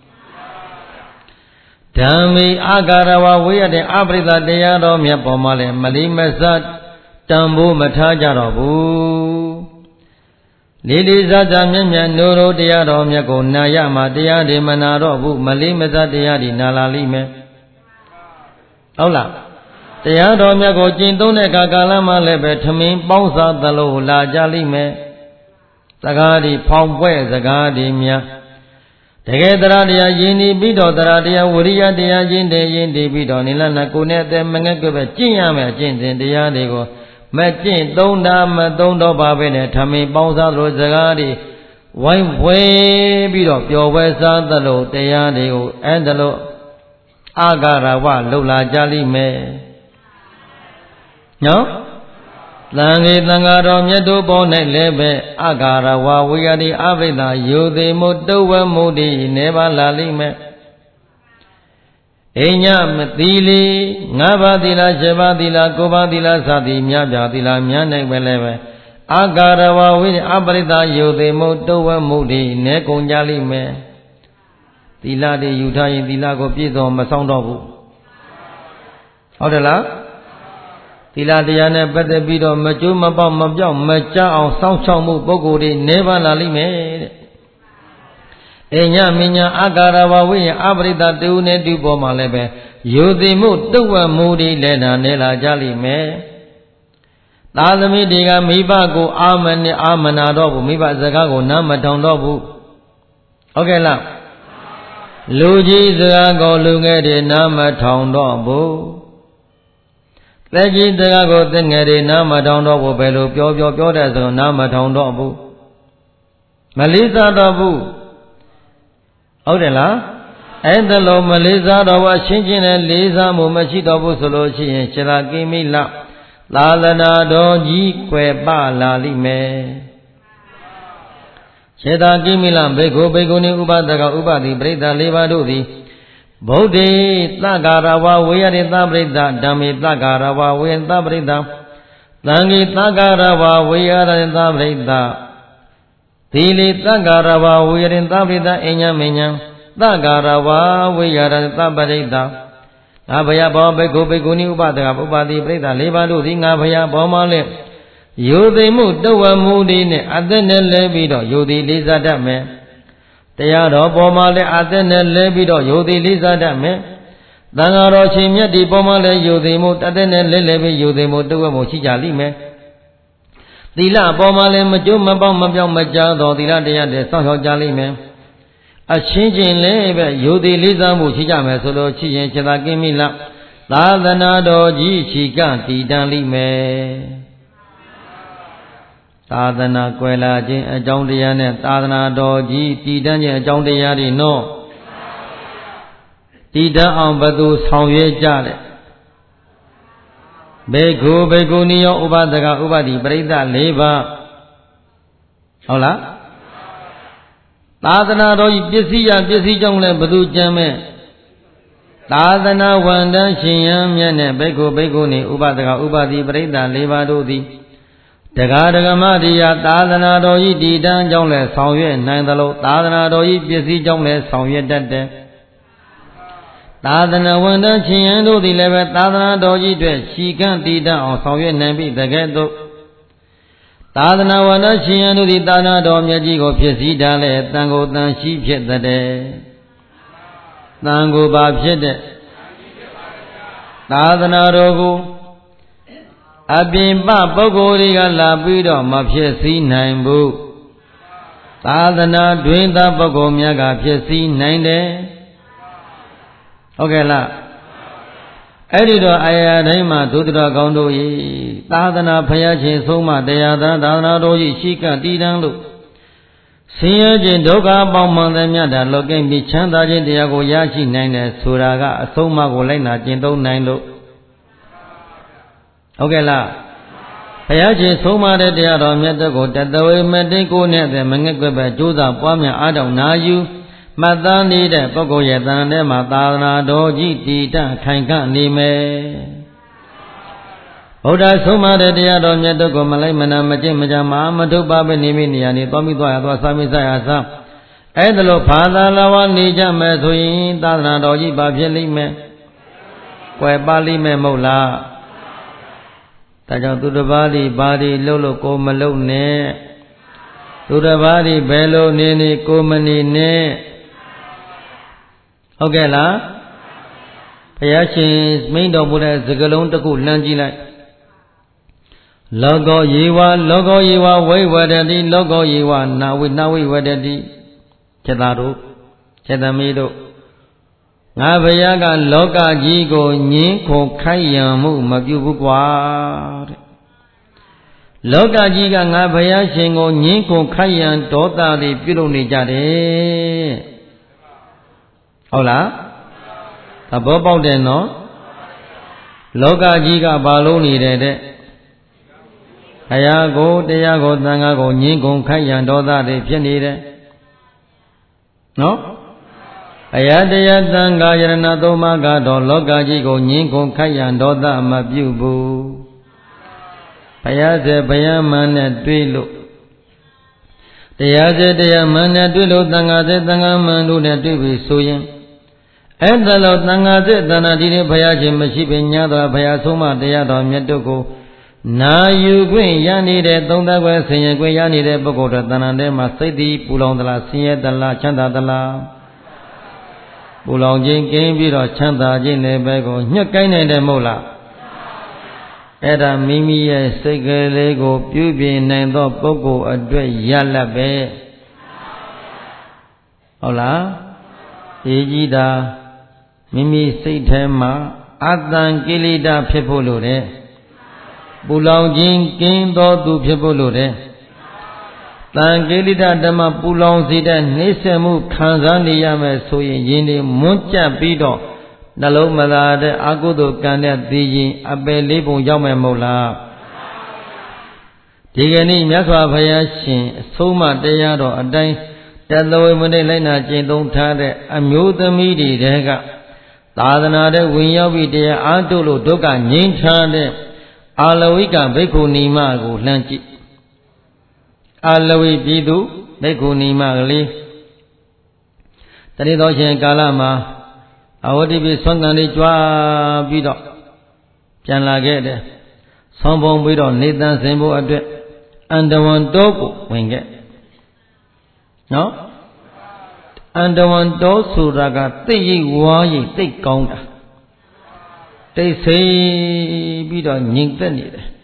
ဓမ္မေအာဂါရဝဝေယရေအပရိသတရားတော်မြတ်ပေါ်မှာလည်းမလေးမဆတံဖို့မထားကြတော့ဘူးလေးလေးစားစားမြတ်မြတ်နိုးရိုးတရားတော်မြတ်ကိုနာရမှာတရားတွေမနာတော့ဘူးမလေးမစားတရားတွေနာလာလိမ့်မယ်ဟုတ်လားတရားတော်မြတ်ကိုကျင့်သုံးတဲ့ကာလမှာလည်းပဲထမင်းပေါင်းစားသလိုလာကြလိမ့်မယ်စကားတွေဖောင်ပွဲစကားတွေများတကယ်တရားတရားယဉ်နေပြီးတော့တရားတရားဝိရိယတရားယဉ်တယ်ယဉ်တည်ပြီးတော့နိလနာကိုနဲ့အသက်မငဲ့ကွပဲကျင့်ရမယ်ကျင့်စဉ်တရားတွေကိုမကျင့်သုံးတာမသုံးတော့ပါပဲနဲ့ထမင်းပေါင်းစားသလိုစကားတွေဝိုင်းဝဲပြီးတော့ပျော်ပွဲစားသလိုတရားတွေကိုအဲ့ဒါလို့အာဂါရဝလှုပ်လာကြလိမ့်မယ်နော်သံဃေသံဃာတော်မြတ်တို့ပေါ်၌လည်းပဲအာဂါရဝဝိယတိအဘိဓာယုသေမုတုဝမုဒိနေပါလာလိမ့်မယ်အိညာမသီလီ၅ပါးသီလ၈ပါးသီလ၉ပါးသီလစသည်မြတ်ပြသီလမြတ်နိုင်ပဲလည်းပဲအာဂါရဝဝိအပရိသယုသေမုတုဝမုဒိနေကုန်ကြလိမ့်မယ်သီလတွေယူထားရင်သီလကိုပြည့်စုံမဆောင်တော့ဘူးဟုတ်တယ်လားသီလတရားနဲ့ပတ်သက်ပြီးတော့မကျိုးမပေါက်မပြောက်မကြအောင်စောင့်ရှောက်မှုပုဂ္ဂိုလ်တွေနေပါလာလိမ့်မယ်တဲ့အိညာမညာအာဂါရဝဝိယအပရိသတူနဲ့တူပေါ်မှာလည်းပဲယုတိမှုတုဝမူဒီလည်းနာနေလာကြလိမ့်မယ်သာသမီတွေကမိဘကိုအာမနာတော့ဘူးမိဘစကားကိုနားမထောင်တော့ဘူးဟုတ်ကဲ့လားလူကြီးစကားကိုလူငယ်တွေနားမထောင်တော့ဘူးသက်ကြီးစကားကိုသက်ငယ်တွေနားမထောင်တော့ဘူးဘယ်လိုပြောတဲ့စကားနားမထောင်တော့ဘူးမလေးစားတော့ဘူးဟုတ်တယ်လားအဲ့ဒါလိုမလေးစားတော့ဘူးရှင်းရှင်းနဲ့လေးစားမှုမရှိတော့ဘူးဆိုလို့ရှိရင်ခြေလာကိမိလသာသနာတော်ကြီးကွယ်ပလာလိမ့်မယ်ခြေသာကိမိလဘေကုဘေကုဏီဥပဒကဥပတိပရိသ၄ပါးတို့သည်ဗုဒ္ဓေသဂ္ဂရဝဝေယရေသပရိသဓမ္မေသဂ္ဂရဝဝေယသပရိသသံဃိသဂ္ဂရဝဝေယရေသပရိသသီလေသဂ္ဂရဝဝေယရေသပရိသအညမညံသဂ္ဂရဝဝေယရေသပရိသငါဘယဘောဘေကုဘေကုဏီဥပဒကဥပတိပရိသ၄ပါးတို့သည်ငါဘယဘောမှလည်းယုသိမှုတဝမူဒီနဲ့အသက်နဲ့လဲပြီးတော့ယုသိလေးစားတတ်မယ်တရားတော်ပေါ်မှာလည်းအသက်နဲ့လဲပြီးတော့ယုသိလေးစားတတ်မယ်သံဃာတော်ရှင်မြတ်ဒီပေါ်မှာလည်းယုသိမှုအသက်နဲ့လဲပြီးယုသိမှုတဝမှုရှိကြလိမ့်မယ်သီလပေါ်မှာလည်းမကျိုးမပေါက်မပြောင်းမကြားတော်သီလတရားတွေစောင့်ရှောက်ကြလိမ့်မယ်အချင်းချင်းလည်းပဲယုသိလေးစားမှုရှိကြမယ်ဆိုလို့ရှိရင်ခြေသာကင်းမိလားသာသနာတော်ကြီးရှိကတည်တံ့လိမ့်မယ်သာသနာကွယ်လာခြင်းအကြောင်းတရားနဲ့သာသနာတော်ကြီးတည်တံ့ခြင်းအကြောင်းတရားတွေနော်တည်တံ့အောင်ဘယ်သူဆောင်ရွက်ကြလဲဘေကုဘေကုဏီယောဥပဒကဥပတိပရိသ၄ပါးဟုတ်လားသာသနာတော်ကြီးပစ္စည်းရပစ္စည်းကြောင့်လည်းဘသူကြံမဲ့သာသနာဝန်တန်းရှင်ယံမြတ်နဲ့ဘိက္ခုဘိက္ခုနီဥပဒကဥပတိပရိသတ်၄ပါးတို့သည်တရားဓမ္မတရားသာသနာတော်ကြီးတည်တံ့ကြောင့်လည်းဆောင်ရွက်နိုင်သလိုသာသနာတော်ကြီးပစ္စည်းကြောင့်လည်းဆောင်ရွက်တတ်တယ်သာသနာဝန်တန်းရှင်ယံတို့သည်လည်းပဲသာသနာတော်ကြီးအတွက်ရှီကန့်တည်တံ့အောင်ဆောင်ရွက်နိုင်ပြီတကယ်တော့သာသနာဝန်တန်းရှင်ယံတို့သည်သာသနာတော်မြတ်ကြီးကိုဖြစ်စည်းထားလေတန်ကိုတန်ရှိဖြစ်တဲ့တန်ကိုပါဖြစ်တဲ့သာသနာတော်ကိုအပြင်ပပုဂ္ဂိုလ်တွေကလာပြီးတော့မဖြစ်စည်းနိုင်ဘူးသာသနာတွင်သာပုဂ္ဂိုလ်များကဖြစ်စည်းနိုင်တယ်ဟုတ်ကဲ့လားအဲ့ဒီတော့အာရတိုင်းမှာသုတ္တရကောင်းတို့ဤသာသနာဖျားခြင်းဆုံးမတရားသာသနာတော်ကြီးရှိကတည်တံ့လို့ဆင်းရဲခြင်းဒုက္ခပေါင်းမှန်သည်မြတ်တာလောကင်းပြီးချမ်းသာခြင်းတရားကိုရရှိနိုင်တယ်ဆိုတာကအဆုံးအမကိုလိုက်နာကျင့်သုံးနိုင်လို့ဟုတ်ကဲ့လားဘုရားရှင်ဆုံးမတဲ့တရားတော်မြတ်တို့ကိုတတဝေမတိတ်ကိုနဲ့မငဲ့ကွက်ပဲကြိုးစားပွားများအားထုတ်နာယူမှတ်သားနေတဲ့ပုဂ္ဂိုလ်ရဲ့တန်ထဲမှာသာသနာတော်ကြီးတည်တံ့ခိုင်ခန့်နေမယ်ဘုရားဆုံးမတဲ့တရားတော်မြတ်တို့ကိုမလိုက်မနာမကျင့်မကြမမထုတ်ပါပဲနေမိနေရနေသွားမိသွားရသွားစာမိစရစားအဲ့ဒါလို့ဘာသာလာဝနေကြမယ်ဆိုရင်သာသနာတော်ကြီးဘာဖြစ်လိမ့်မယ်ကွယ်ပါလိမ့်မယ်မဟုတ်လားဒါကြောင့်သူတစ်ပါးဒီဘာဒီလှုပ်လို့ကိုမလှုပ်နဲ့သူတစ်ပါးဒီဘယ်လိုနေနေကိုမနေနဲ့ဟုတ်ကဲ့လားဘုရားရှင်မိန့်တော်မူတဲ့စကားလုံးတစ်ခုလှမ်းကြည့်လိုက်လောကောယေဝဝိဝဒတိလောကောယေဝနာဝိဝဒတိခြေသားတို့ခြေသမီးတို့ငါဘုရားကလောကကြီးကိုငင်းခုန်ခိုက်ရန်မှုမပြုဘူးကွာတဲ့လောကကြီးကငါဘုရားရှင်ကိုငင်းခုန်ခိုက်ရန်ဒေါသတွေပြုလုပ်နေကြတယ်ဟုတ်လားသဘောပေါက်တယ်နော်လောကကြီးကဘာလို့နေတယ်တဲ့ဘုရားကိုတရားကိုသံဃာကိုငင်းခုန်ခိုက်ရန်ဒေါသတွေဖြစ်နေတယ်နော်အယတရားသံဃာယရဏသုံးပါးကတော့လောကကြီးကိုငင်းခုန်ခိုက်ရန်ဒေါသမပြုဘူးဘုရားစေဘုရားမှန်နဲ့တွေ့လို့တရားစေတရားမှန်နဲ့တွေ့လို့သံဃာစေသံဃာမှန်တို့နဲ့တွေ့ပြီဆိုရင်အဲ့ဒါလို့သံဃာစေသန္တာဒီနေ့ဘုရားရှင်မရှိပင်ညာတော်ဘုရားဆုံးမတရားတော်မြတ်တို့ကိုနာယူခွင့်ရနေတဲ့သုံးသက်ွယ်ဆင်ရဲခွင့်ရနေတဲ့ပုဂ္ဂိုလ်တော်တဏ္ဍာထဲမှာစိတ်တည်ပူလောင်သလားဆင်းရဲသလားချမ်းသာသလားပူလောင်ခြင်းကင်းပြီးတော့ချမ်းသာခြင်းနဲ့ပဲကိုညှက်ကိုင်းနိုင်တယ်မဟုတ်လားအဲ့ဒါမိမိရဲ့စိတ်ကလေးကိုပြုပြင်နိုင်သောပုဂ္ဂိုလ်အတွက်ရလတ်ပဲဟုတ်လားဒီကြီးတာမိမိစိတ်ထဲမှာအတ္တံကိလေသာဖြစ်ဖို့လိုတယ်ပူလောင်ခြင်းကင်းသောသူဖြစ်ဖို့လိုတယ်တန်ကိလေသာဓမ္မပူလောင်စေတဲ့နှိစ္စမှုခံစားနေရမယ်ဆိုရင်ယင်းဒီမွန်းကြပ်ပြီးတော့နှလုံးမသာတဲ့အကုသိုလ်ကံတဲ့သိရင်အပယ်လေးပုံရောက်မယ်မဟုတ်လားဒီကနေ့မြတ်စွာဘုရားရှင်အဆုံးမတရားတော်အတိုင်းတသဝေမနေ့လိုက်နာကျင့်သုံးထားတဲ့အမျိုးသမီးတွေတဲကသာသနာတဲ့ဝင်ရောက်ပြီးတရားအားထုတ်လို့ဒုက္ခငြိမ်းချမ်းတဲ့အာလဝိကဘိက္ခုနီမကိုလှမ်းကြည့်အာလဝိပြည်သူဘိက္ခုနီမကလေးတတိတော်ရှင်ကာလမှာအဝတိပိဆွမ်းကံလေးကြွားပြီးတော့ပြန်လာခဲ့တယ်ဆောင်းပုံပြီးတော့နေတန်းစင်ဖို့အတွက်အန္တဝန်တောကိုဝင်ခဲ့နော်အန္တဝန်တောဆိုတာကသိရိပ်ဝါရိပ်သိကောင်းတာတိတ်ဆိတ်ပြီးတော့ငြိမ်သက်နေတယ်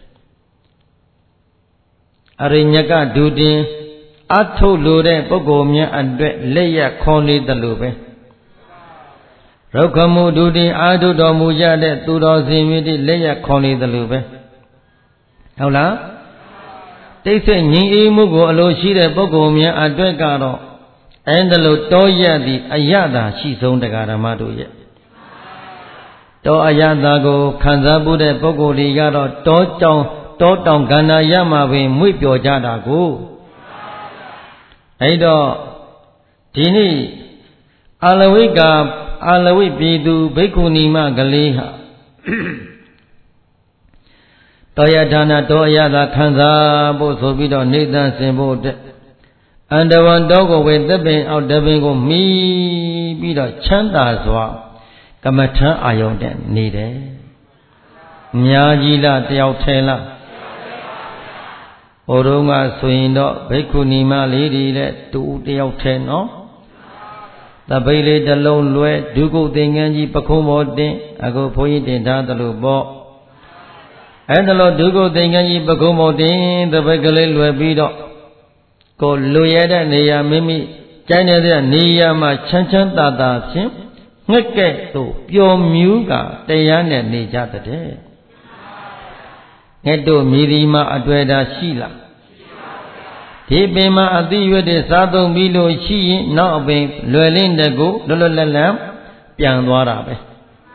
အရိညကဒုတင်အထုတ်လို့တဲ့ပုဂ္ဂိုလ်များအတွက်လက်ရခေါ်နေတယ်လို့ပဲရုက္ခမှုဒုတင်အာထုတော်မူကြတဲ့သူတော်စင်မြစ်လက်ရခေါ်နေတယ်လို့ပဲဟုတ်လားတိတ်ဆိတ်ငြိမ်အေးမှုကိုအလိုရှိတဲ့ပုဂ္ဂိုလ်များအတွက်ကတော့အဲ့ဒါလို့တောရသည့်အယတာရှိဆုံးတရားဓမ္မတို့ရဲ့တောအယတာကိုခံစားမှုတဲ့ပုဂ္ဂိုလ်တွေကတော့တောတောင်ကန္နာရမှာပင်မွေ့ပျော်ကြတာကိုအဲ့တော့ဒီနေ့အာလဝိပြည်သူဘိက္ခုနီမကလေးဟာတောယဌာနတောအရသာခံစားဖို့ဆိုပြီးတော့နေသန်ဆင်ဖို့အန္တဝံတောကိုဝေသပင်အောက်တပင်ကိုမိပြီးတော့ချမ်းသာစွာကမ္မထံအာယုန်တဲ့နေတယ်အများကြီးလားတယောက်ထဲလားဟိုတုန်းကဆိုရင်တော့ဘိက္ခုနီမလေးတွေလည်းတူတယောက်ထဲနော်တပိတ်လေးတစ်လုံးလွဲဒုက္ခသင်္ကန်းကြီးပခုံးပေါ်တင်အခုဘုန်းကြီးတင်ထားသလိုပေါ့အဲ့ဒါလို့ဒုက္ခသင်္ကန်းကြီးပခုံးပေါ်တင်တပိတ်ကလေးလွယ်ပြီးတော့ကိုလူရတဲ့နေရာမိမိကျိုင်းနေတဲ့နေရာမှာချမ်းချမ်းသာသာဖြင့်ငှက်ကဲ့သို့ပျော်မြူးကတရားနဲ့နေကြတဲ့ငှက်တို့မြည်ဒီမှာအတွေ့အတာရှိလားဒီပင်မှာအတိရွတ်တဲ့စားသုံးပြီးလို့ရှိရင်နောက်အပင်လွယ်လင်းတဲ့ကိုလွတ်လွတ်လပ်လပ်ပြန်သွားတာပဲ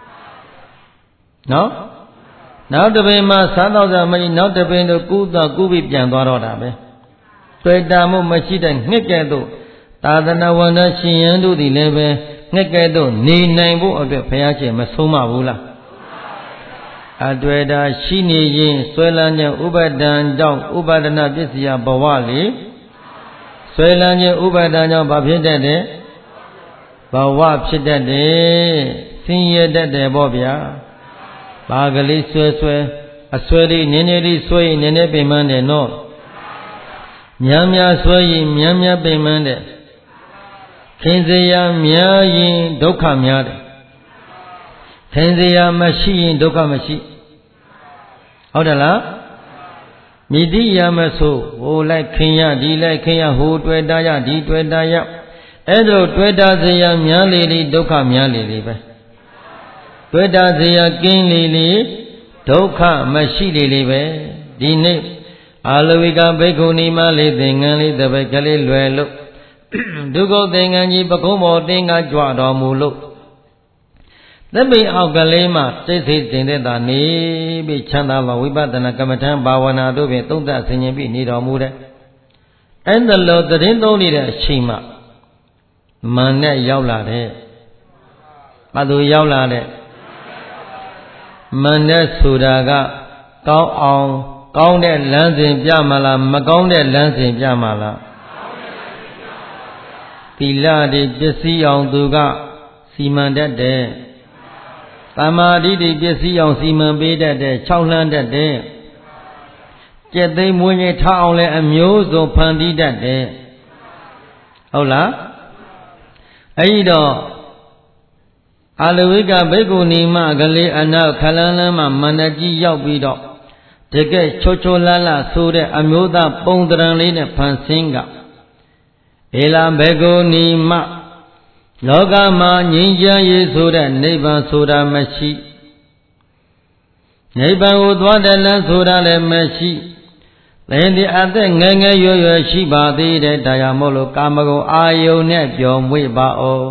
နော်နောက်တစ်ပင်မှာစားတော့ကြမရှိနောက်တစ်ပင်တို့ကူးပြီးပြန်သွားတော့တာပဲတွေ့တာမှုမရှိတဲ့ငှက်ကဲ့သို့သာသနာဝန္ဒရှင်ယံတို့သည်လည်းပဲငှက်ကဲ့သို့နေနိုင်ဖို့အတွက်ဘုရားရှင်မဆုံးမဘူးလားအတွေ့အတာရှိနေရင်ဆွဲလန်းခြင်းဥပါဒံကြောင့်ဥပါဒနာပစ္စယဘဝလေဆွဲလန်းခြင်းဥပါဒံကြောင့်ဘာဖြစ်တတ်တယ်ဘဝဖြစ်တတ်တယ်ဆင်းရဲတတ်တယ်ပေါ့ဗျာဘာကလေးဆွဲအဆွဲလေးနည်းနည်းလေးဆွဲရင်နည်းနည်းပင်ပန်းတယ်နော်များဆွဲရင်များပင်ပန်းတယ်ခင်စရာများရင်ဒုက္ခများတယ်ခင်စရာမရှိရင်ဒုက္ခမရှိဟုတ်တယ်လားမိတိယမဆိုဟိုလိုက်ခင်ရဒီလိုက်ခင်ရဟိုတွေ့တာရဒီတွေ့တာရအဲ့ဒါတွေ့တာစရာများလေလေဒုက္ခများလေလေပဲတွေ့တာစရာကင်းလေလေဒုက္ခမရှိလေလေပဲဒီနေ့အာလဝိကဘိက္ခုနီမလေးသင်္ကန်းလေးတပိတ်ကလေးလွယ်လို့ဒုက္ခသင်္ကန်းကြီးပကုံးပေါ်တင်းကကြွတော်မူလို့သပိတ်အောက်ကလေးမှာစိတ်စိတ်တင်တဲ့သာနေပြီးချမ်းသာပါဝိပဿနာကမ္မထံဘာဝနာတို့ဖြင့်သုံးသပ်ဆင်ခြင်ပြီးနေတော်မူတဲ့အဲ့ဒါလို့သတင်းသုံးနေတဲ့အချိန်မှာမန်နဲ့ရောက်လာတဲ့ဘာသူရောက်လာတဲ့မန်နဲ့ဆိုတာကကောင်းအောင်ကောင်းတဲ့လမ်းစဉ်ပြမလားမကောင်းတဲ့လမ်းစဉ်ပြမလားသီလတွေပစ္စည်းအောင်သူကစီမံတတ်တယ်သမာဓိတွေပစ္စည်းအောင်စီမံပေးတတ်တယ်၆လှမ်းတတ်တယ်ကျက်သိမ်းမွေးရင်ထားအောင်လဲအမျိုးစုံဖန်တီးတတ်တယ်ဟုတ်လားအဲဒီတော့အာလဝိကဘိက္ခုနီမကလေးအနောက်ခလန်းလန်းမှာမန္တကြီးရောက်ပြီးတော့တကယ်ချိုလန်းဆိုတဲ့အမျိုးသားပုံတရံလေးနဲ့ဖန်ဆင်းကဧလာဘိက္ခုနီမလောကမှာငြိမ်းချမ်းရေးဆိုတဲ့နိဗ္ဗာန်ဆိုတာမရှိနိဗ္ဗာန်ကိုသွားတဲ့လမ်းဆိုတာလည်းမရှိသင်ဒီအသက်ငယ်ငယ်ရွယ်ရွယ်ရှိပါသေးတယ်တရားမို့လို့ကာမဂုဏ်အာယုန်နဲ့ပျော်မွေ့ပါအောင်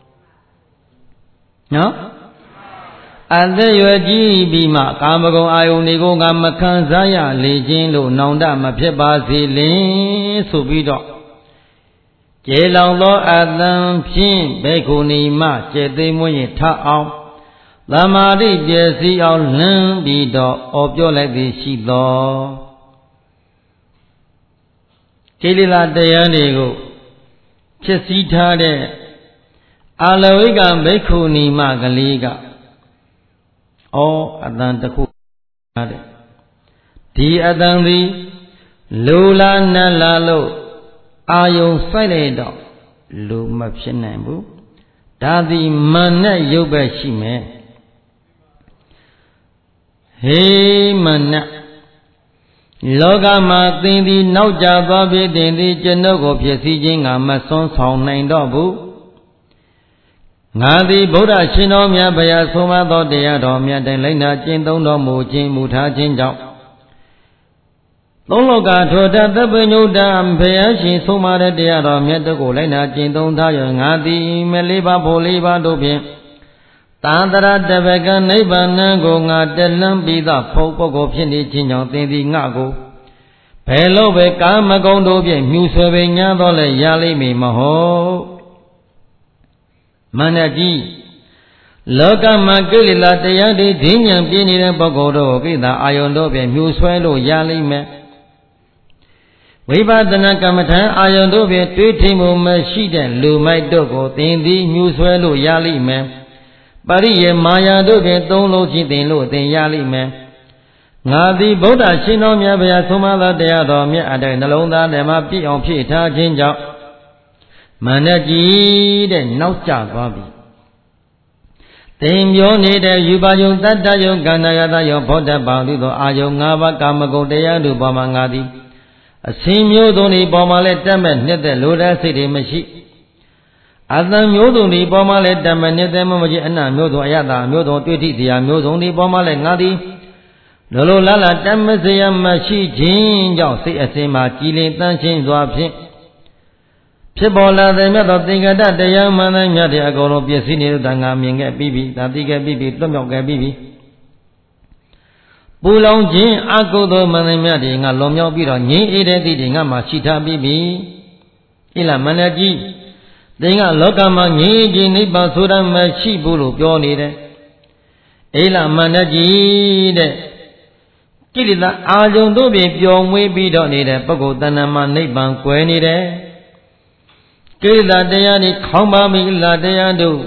နော်အသက်ရွယ်ကြီးပြီးမှကာမဂုဏ်အာယုန်တွေကိုငါမခံစားရလေခြင်းလို့နောင်တမဖြစ်ပါစေလင်ဆိုပြီးတော့ကျေလောင်သောအတန်ဖြင့်ဘိက္ခုနီမကျေသိမ်းမွေးရင်ထအောင်သမာဓိပြည့်စည်အောင်လန်းပြီးတော့အော်ပြောလိုက်သည်ရှိသောကိလေသာတရားတွေကိုဖြစ်စည်းထားတဲ့အာလဝိကဘိက္ခုနီမကလေးကအတန်တစ်ခုတဲ့ဒီအတန်သည်လူလာနတ်လာလို့အာယုံစိုက်လိုက်တော့လူမဖြစ်နိုင်ဘူးဒါသည်မန်နဲ့ရုပ်ပဲရှိမယ်ဟေးမန်နဲ့လောကမှာသင်သည်နောက်ကျသွားပြီသင်သည်ကျွန်ုပ်ကိုဖြစ်စီခြင်းကမစွန်းဆောင်နိုင်တော့ဘူးငါသည်ဗုဒ္ဓရှင်တော်မြတ်ဗျာဆုံးမသောတရားတော်မြတ်တိုင်းလိုက်နာကျင့်သုံးတော်မူခြင်းမူထားခြင်းကြောင့်သုံးလောကထောတသဗ္ဗညုတံဘုရားရှင်ဆုံးမတဲ့တရားတော်မြတ်တို့ကိုလိုက်နာကျင့်သုံးထားရငါသည်မလေးပါဖို့လေးပါတို့ဖြင့်တန်တရာတပကံနိဗ္ဗာန်ကိုငါတက်လန်းပြီးသားဖို့ပုဂ္ဂိုလ်ဖြစ်နေခြင်းကြောင့်သင်သည်ငါကိုဘယ်လို့ပဲကာမဂုဏ်တို့ဖြင့်မြူဆွေပင်ညာတော့လဲရလိမ့်မည်မဟုတ် Manaji Loka Makilila Tayadi Dinyan Pini Bogodo Gita Ayondo Be Muswelo Yalime Vivadana Kamata Ayondo Be Twitimu Mashida Lumai Dogo Tindi Muswelo Yalime Pariye Maya Dobe Tolo Jitilo Ten Yalime Ngadi Buddha Shino Myabaya Sumala Deado Mya Ada Nalonda Nema Pi on Pita Jinja Manaji De Naucha Babi Temyo Nede Yubayo Tatayo Ganayatayo Buddha Baudido Ayo Ngaba Kamago Deyadu Bama Ngadi Asimyo Doni Bama Letame Nede Luda City Mashi Adam Yoduni Bama Letame Nede Mamaji Anna Myodo Ayata Myodo Twiti Dia Myodoni Bama Let Ngadi Lolo Lala Tamasaya Mashi Jin Jao Si Asima Jilin Tanshin Zwapshin Pibola the Metal Tingada the young man and Yadi Agolo Piasini Danga Minga Bibi Tatiga Bibi Tomoka Bibi Pulong Jin Agodo Manamadi Ngalomyo Biro Ni Ede Machita Bibi Ila Manaji Dinga Lokama Ni Jiniba Sudan Mashi Bulu Pioni Ila Manaji de Kilida Ajon Dobi Pion We Bido Nide Pogo Tanama Niban Quenide Kilida Dayani Kamba Mila Dayadu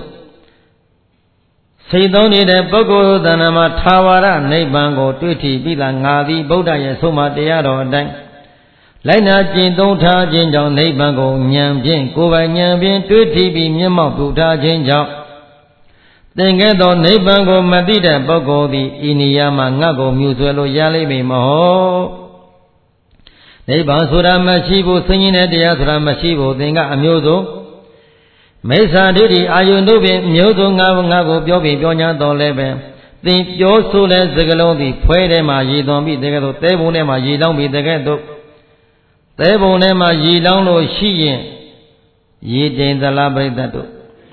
Sidoni de Pogo Tanama Tawara Nibango Twiti Bila Ngadi Buddha Yasuma Deado Dang Laina Jin Dota Jinjong Nibango Nyam Jin Kuba Nyam Bin Twiti Bi Nyama Buddha Jinjong Tengedo Nibango Madida Bogo di Iniyama Ngago Muswelo Yali Mimo Niban Sura Mashibu Singine Dia Sura Mashibu Tenga Amyodo Mesa Didi Ayundubi Myodo Ngago Biobi Bionya Dolebe Think Yo Sule Zagalodi Puede Ma Yidon Degedo Tebune Ma Yidon Degedo Tebune Ma Yidon Lo Shiyin Yidin the Labredado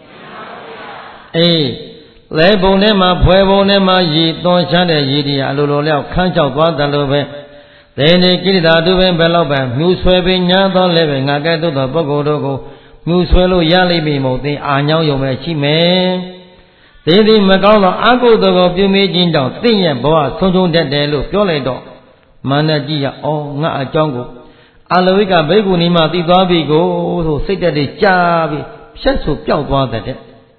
Lebonema, Puebonema, Yi, Don Shade, Yidi, Aluloleo, Kancha, Guadalupe, then they get out of Belobe, Muswebin, Yadon living, I get to the Bogodogo, Muswelo, Yali Bimo, the Anyo Yomechime. They did Magala, Uncle Dogo, Bumi Jindo, Thing Boa, Sojon de Lu, Pioledo, Managia, oh, not a jungle. Aloika Begunima, the Gabigo, who said that the Javi, Shensu Piao Guadade.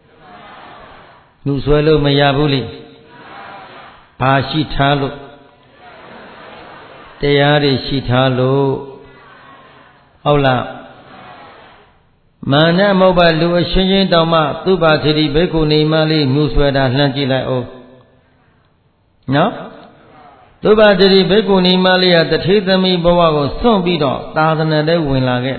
Muswelo Mayabuli Pashitalo Tayari Shitalo Ola Mana Mobile Lu Shin Dama Tuba City Beku Nimali Musweda Lanjila O No Tuba City Beku Nimali at the Titami Boago Son Bido Tadana de Winlage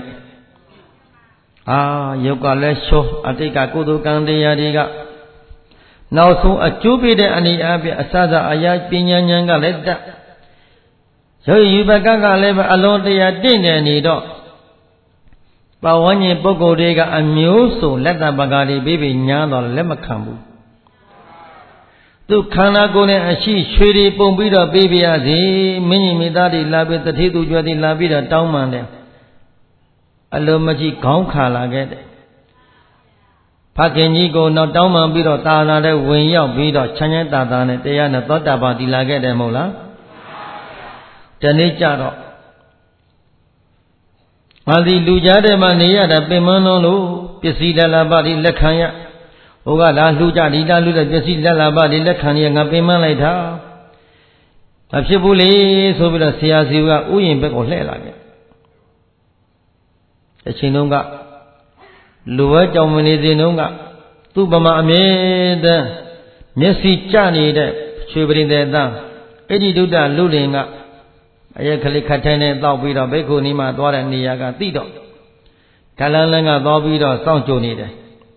Ah Yoga Lesho Atika Kudu Kandiyadiga Now so a stupid and Asada Ayat Pinyanga let that. So you bagaga live alone the dinner nido. But when you bogo dega amuse so let the bagadi baby nyan or lemakambu. To Kanagone and she shiri bombida baby as he mini midadi labit the Titu Jadi labida downman there. Alomaji Gonka get. Pakenji go no downman biro tana de win yao biro chanya tatane teyana tota ba dilage de mola. Tani charo. Mali lujade mania da pimano lo pisida la bari lekhanya. Oga la luja dila luda pisida la bari lekhanya nga piman lai tha. Apshibule so biro siyasi ga uyin bek ko hle la ge. Echinonga Lua Jamani Zinunga, Tubama Ameda, Messi Chani, Shivering the Dam, Eddie Duda Lulinga, Ayakali Katane, Dawida, Beku Nima, Dora Niaga, Tito, Kalalanga, Dawida, Sancho Nida.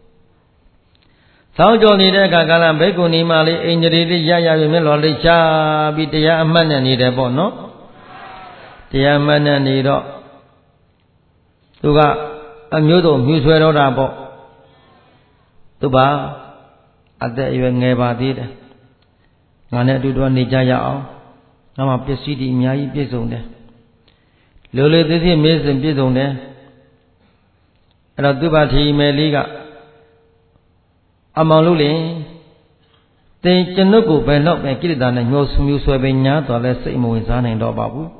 Sancho Nida, Kakalan, Beku Nimali, Injiri, Yaya, Melolicha, Bitia, Mana Nida Bono, Tia Mana Nido, Tuga. A mudo muswero rabo Tuba at the even never did. None do one Nijaya. Nama Pesidi Nyai Pizone. Lule the Miss and Pizone. Radubati Meliga among lulin. They Januku by not make it than a most muswebin yard or less same with Zan and Dobabu.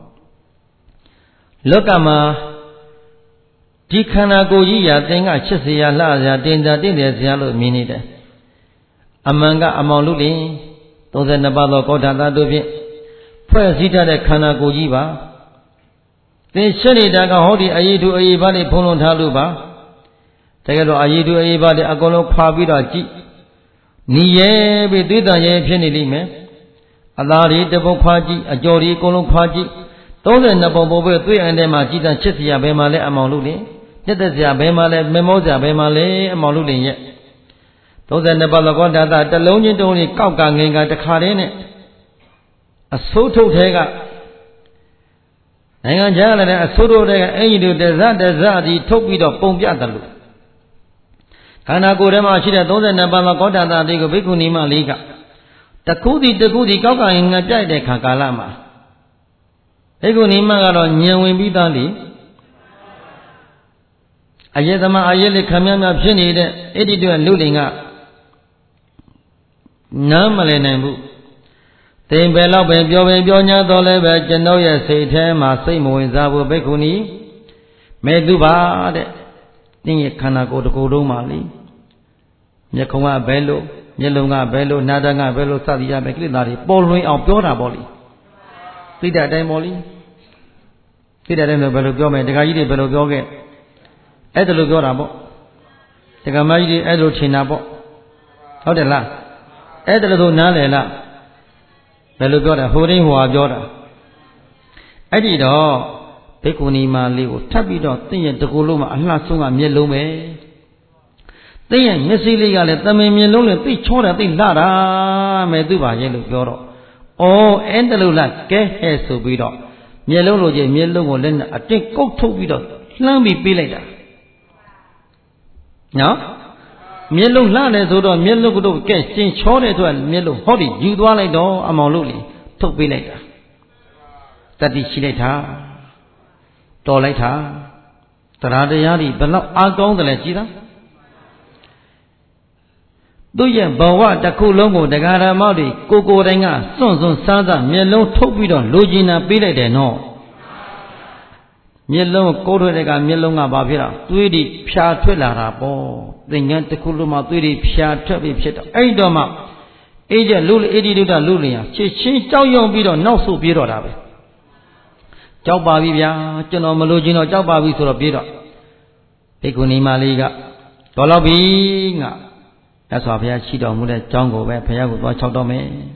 Lokama Dikana Goya, thing I Chesia Laza, Dinda Dindas Yellow minute. Amanga among lulin, those and about the Kota Dobi. Presita de Kana Gojiba. They surely dug a hodi Ayidu Ayibali Ponon Taluba. Tagalo Ayidu Ayibali Agolo Pabida Ji. Niye be dida ye penilime. Alari de Bopaji, a Jori Colon Paji. Those and the Bobo 3 and them are Jita Chesia Bemale among Luli. Yetazia Bemale, Memosa Bemale among Luli yet. Those and the Balagonda, the Lonian only Kaugang at the Karine. A soto tega. Angajala, a soto tega, and you do the Topi of Pompiatalu. Kanagurema Shida, those and Nabalagoda, they go Bikunima Liga. The Kudi Kaka in a Jade Kakalama. Egunima on Nyawin Bidali. Ayedama Ayeli Kamyama Jenny, Edidu and Lulinga. Namale Nambu. They below Bionya Dolebe, Genoya Satan, Masimo in Zabu Bekuni, Meduba, Ning Kanago to Kodumali, Yakoma Bello, Yelunga Bello, Nadanga Bello, Sadia Beclinari, Bolway of Dora Boli. See that day, Molly? See that in the Bello Gome, the Gaidi Bello Goge, Edelo Gorabo, the Gamaidi Edo Chinabo. How the la? Edelo Nala. Bello Gora, holding who are Jora. Edido, Pecuni Mali, Tabido, Thing to Kuluma, Alasunga, Melume. Thing, Missy Liga, let them in Melune, the Chora, the Lara, Meduba, Yellow Goro. Oh, Endelula, Gehe Subido. Yellow, Yellow, then a take go to Bido. Lambi Pilator. No? Melo Lane Zodo, Melo Gudo, Get, Change Chore to a Melo Hodi, you do like do, among Luli, took me later. That is she later. Do later. Taradayadi, but not Algon the Legida. Do ye Bawa, the Kulongo, the Gara Maudi, Gogo Renga, Sons Santa, Melo Topido, Lugina Pilate, no. Melo Kodega Melonga Babira, Tweedy Pia Twilla Bo. The Yantakuluma, Tweedy Pia Trabi Pit, Aidoma, Aja Lul Ediduda Lulia, she Chow Young Bido, no so Biro Rabe. Jauba Vivia, General Malugino, Jauba Viso Biro. Pecunima Liga, Dolabinga. That's why Chido Muda Jungle where Paya was Chodome.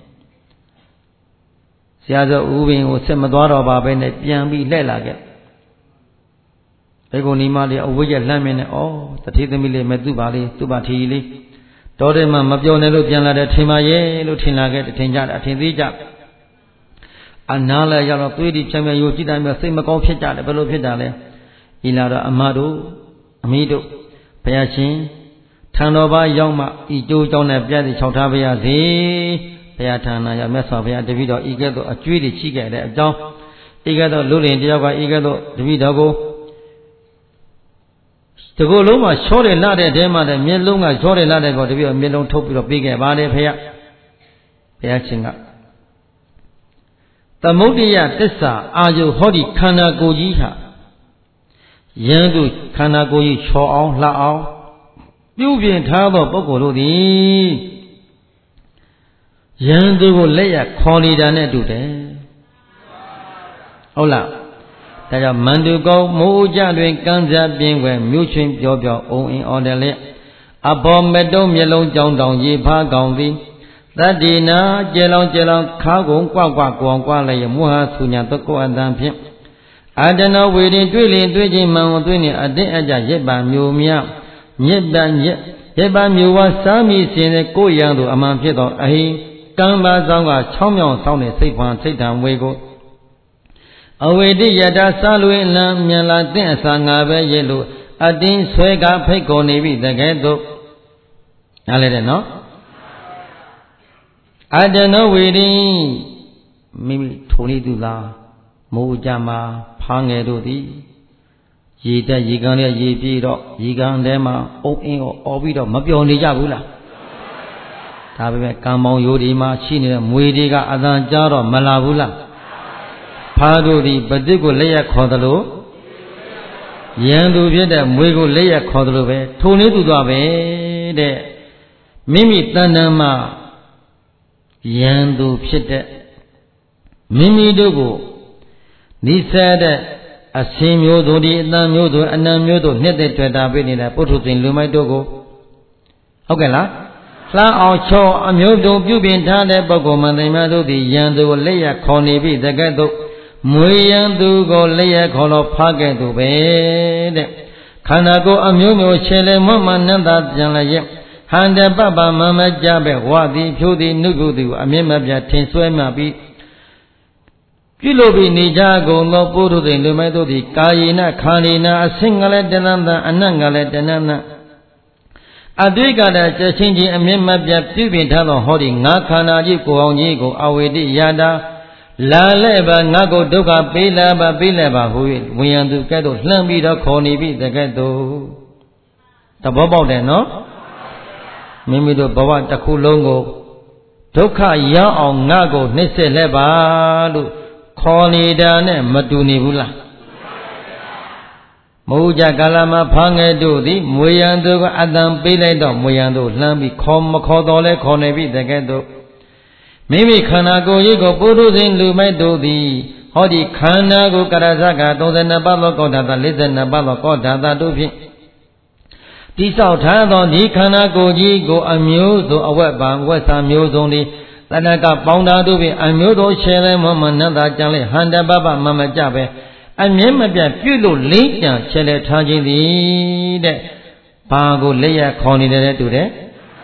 Siaza Ubin was Semadora Babene, Yambi Lelaget. Egonima, the Oya Lamin, oh, the Titamili Medubali, Tubatili, Dodema, Mabionelo, Jana, the Timaye, Lutina, the Tinja, Atindija, Anala, Yalo, Twidi, Chamber, Yujida, the same Pita, the Velopidale, Ilada Amado, Amido, Payachin, Tanova, Yoma, Idu, Dona, Biadi, Chotavia, Z, Payatana, Yamesa, Davido, Igado, a Tweedy Chiga, a John, Igado, Lulin, Diava, Igado, Davidago. The Goluma short a lot of them, and Melunga short a lot of the Melon topi of big body pair. Payachinga. The Modia Tessa, are you Hodi Kana Gojiha? Yandu Kana Goji Shaw Lao. You be in Tabo Bogolodi. Yandu will lay a collie than a do there. Ola. That a Mandugo, Moja doing Ganza being when mutual Jobio owing on the lip. A bomb meadow yellow down down ye pa gaundi. That dinner, jello, cargo, quagua, lay a muha, sunya toko and dampim. I don't know waiting, drilling, mount doing it a day aja yeba mumia. Yeba muwa sami seen a go young to a man pido. Ahi, Gamba Zanga, Chomyon sounded safe one, take down wego. Away Yada Salwe Lam Yala Sanga Yellow, a din swega peko nevi the ghetto. I let it know. I don't know waiting. Mimi Tony Dula, Mojama, Pangedodi, Yida Yigania Yibido, Yigandema, Oin or Obido, Mabioni Jabula. ဒါပေမဲ့ကံပေါင်းရိုးဒီမှာရှိနေတဲ့မွေတွေကအတန်ကြားတော့မလာဘူးလားဖားတို့သည်ပဋိကိုလက်ရခေါ်သလိုရန်သူဖြစ်တဲ့မွေကိုလက်ရခေါ်သလိုပဲထိုနည်းသူသွားပဲတဲ့မိမိတဏ္ဍာမှာရန်သူဖြစ်တဲ့မိမိတို့ကိုနိစ္စတဲ့အစင်မျိုးတို့ဒီအတန်မျိုးတို့အနံမျိုးတို့နှစ်သက်တွေ့တာပေးနေတဲ့ပုထုဇဉ်လူမိုက်တို့ကိုဟုတ်ကဲ့လားလှမ်းအောင်ချောအမျိုးတို့ပြုပြင်ထားတဲ့ပုဂ္ဂိုလ်မှန်တယ်များတို့သည်ယံသူကိုလက်ရခေါ်နေပြီတကဲ့သို့မွေယံသူကိုလက်ရခေါ်လို့ဖားခဲ့သူပဲတဲ့ခန္ဓာကိုယ်အမျိုးမျိုးခြေလေမွတ်မှနန္တာပြန်လည်းရဲ့ဟန္တပပမမကြပဲဝသည်ဖြိုးသည်နှုတ်ကိုသူအမြင့်မပြထင်ဆွဲမှပြီးပြုလို့ပြီးနေကြကုန်သောပုထုဇဉ်လူမိုက်တို့သည်ကာယေနခန္ဒီနာအဆင့်ကလည်းတဏ္ဍာအနတ်ကလည်းတဏ္ဍာအတွေ့ကတဲ့ချက်ချင်းချင်းအမြင့်မပြပြုပြင်ထားသောဟောဒီငါခန္ဓာကြီးကိုယ်အောင်ကြီးကိုအဝေတိယတာလာလဲ့ပါငါကိုဒုက္ခပေးလာပါပေးလဲပါဟူ၍ဝိယံသူကဲ့သို့လှမ်းပြီးတော့ခေါ်နေပြီတကဲ့သို့သဘောပေါက်တယ်နော်မိမိတို့ဘဝတစ်ခုလုံးကိုဒုက္ခရောက်အောင်ငါကိုနှိမ့်ဆက်လဲပါလို့ခေါ်နေတာနဲ့မတူနေဘူးလားမဟုတ်ကြကာလမှာဖားငယ်တို့သည်မွေရန်သူကအတန်ပေးလိုက်တော့မွေရန်သူလှမ်းပြီးခေါ်မခေါ်တော်လဲခေါ်နေပြီတကဲ့သို့မိမိခန္ဓာကိုယ်ကြီးကိုပုထုဇဉ်လူမိုက်တို့သည်ဟောဒီခန္ဓာကိုကရဇက32ပါးသောကောဓာတ42ပါးသောကောဓာတတို့ဖြင့်တိဆောက်ထားသောဒီခန္ဓာကိုယ်ကြီးကိုအမျိုးစုံအဝက်ပံဝက်စာမျိုးစုံသည်တဏကပေါင်းတာတို့ဖြင့်အမျိုးတို့ရှယ်လဲမမနန္တာကြံလဲဟန္တပပမမကြပဲအမြဲမပြတ်ပြုလို့လိမ့်ကြံရှယ်လဲထားခြင်းသည်တဲ့ဘာကိုလက်ရခေါ်နေတယ်တူတယ်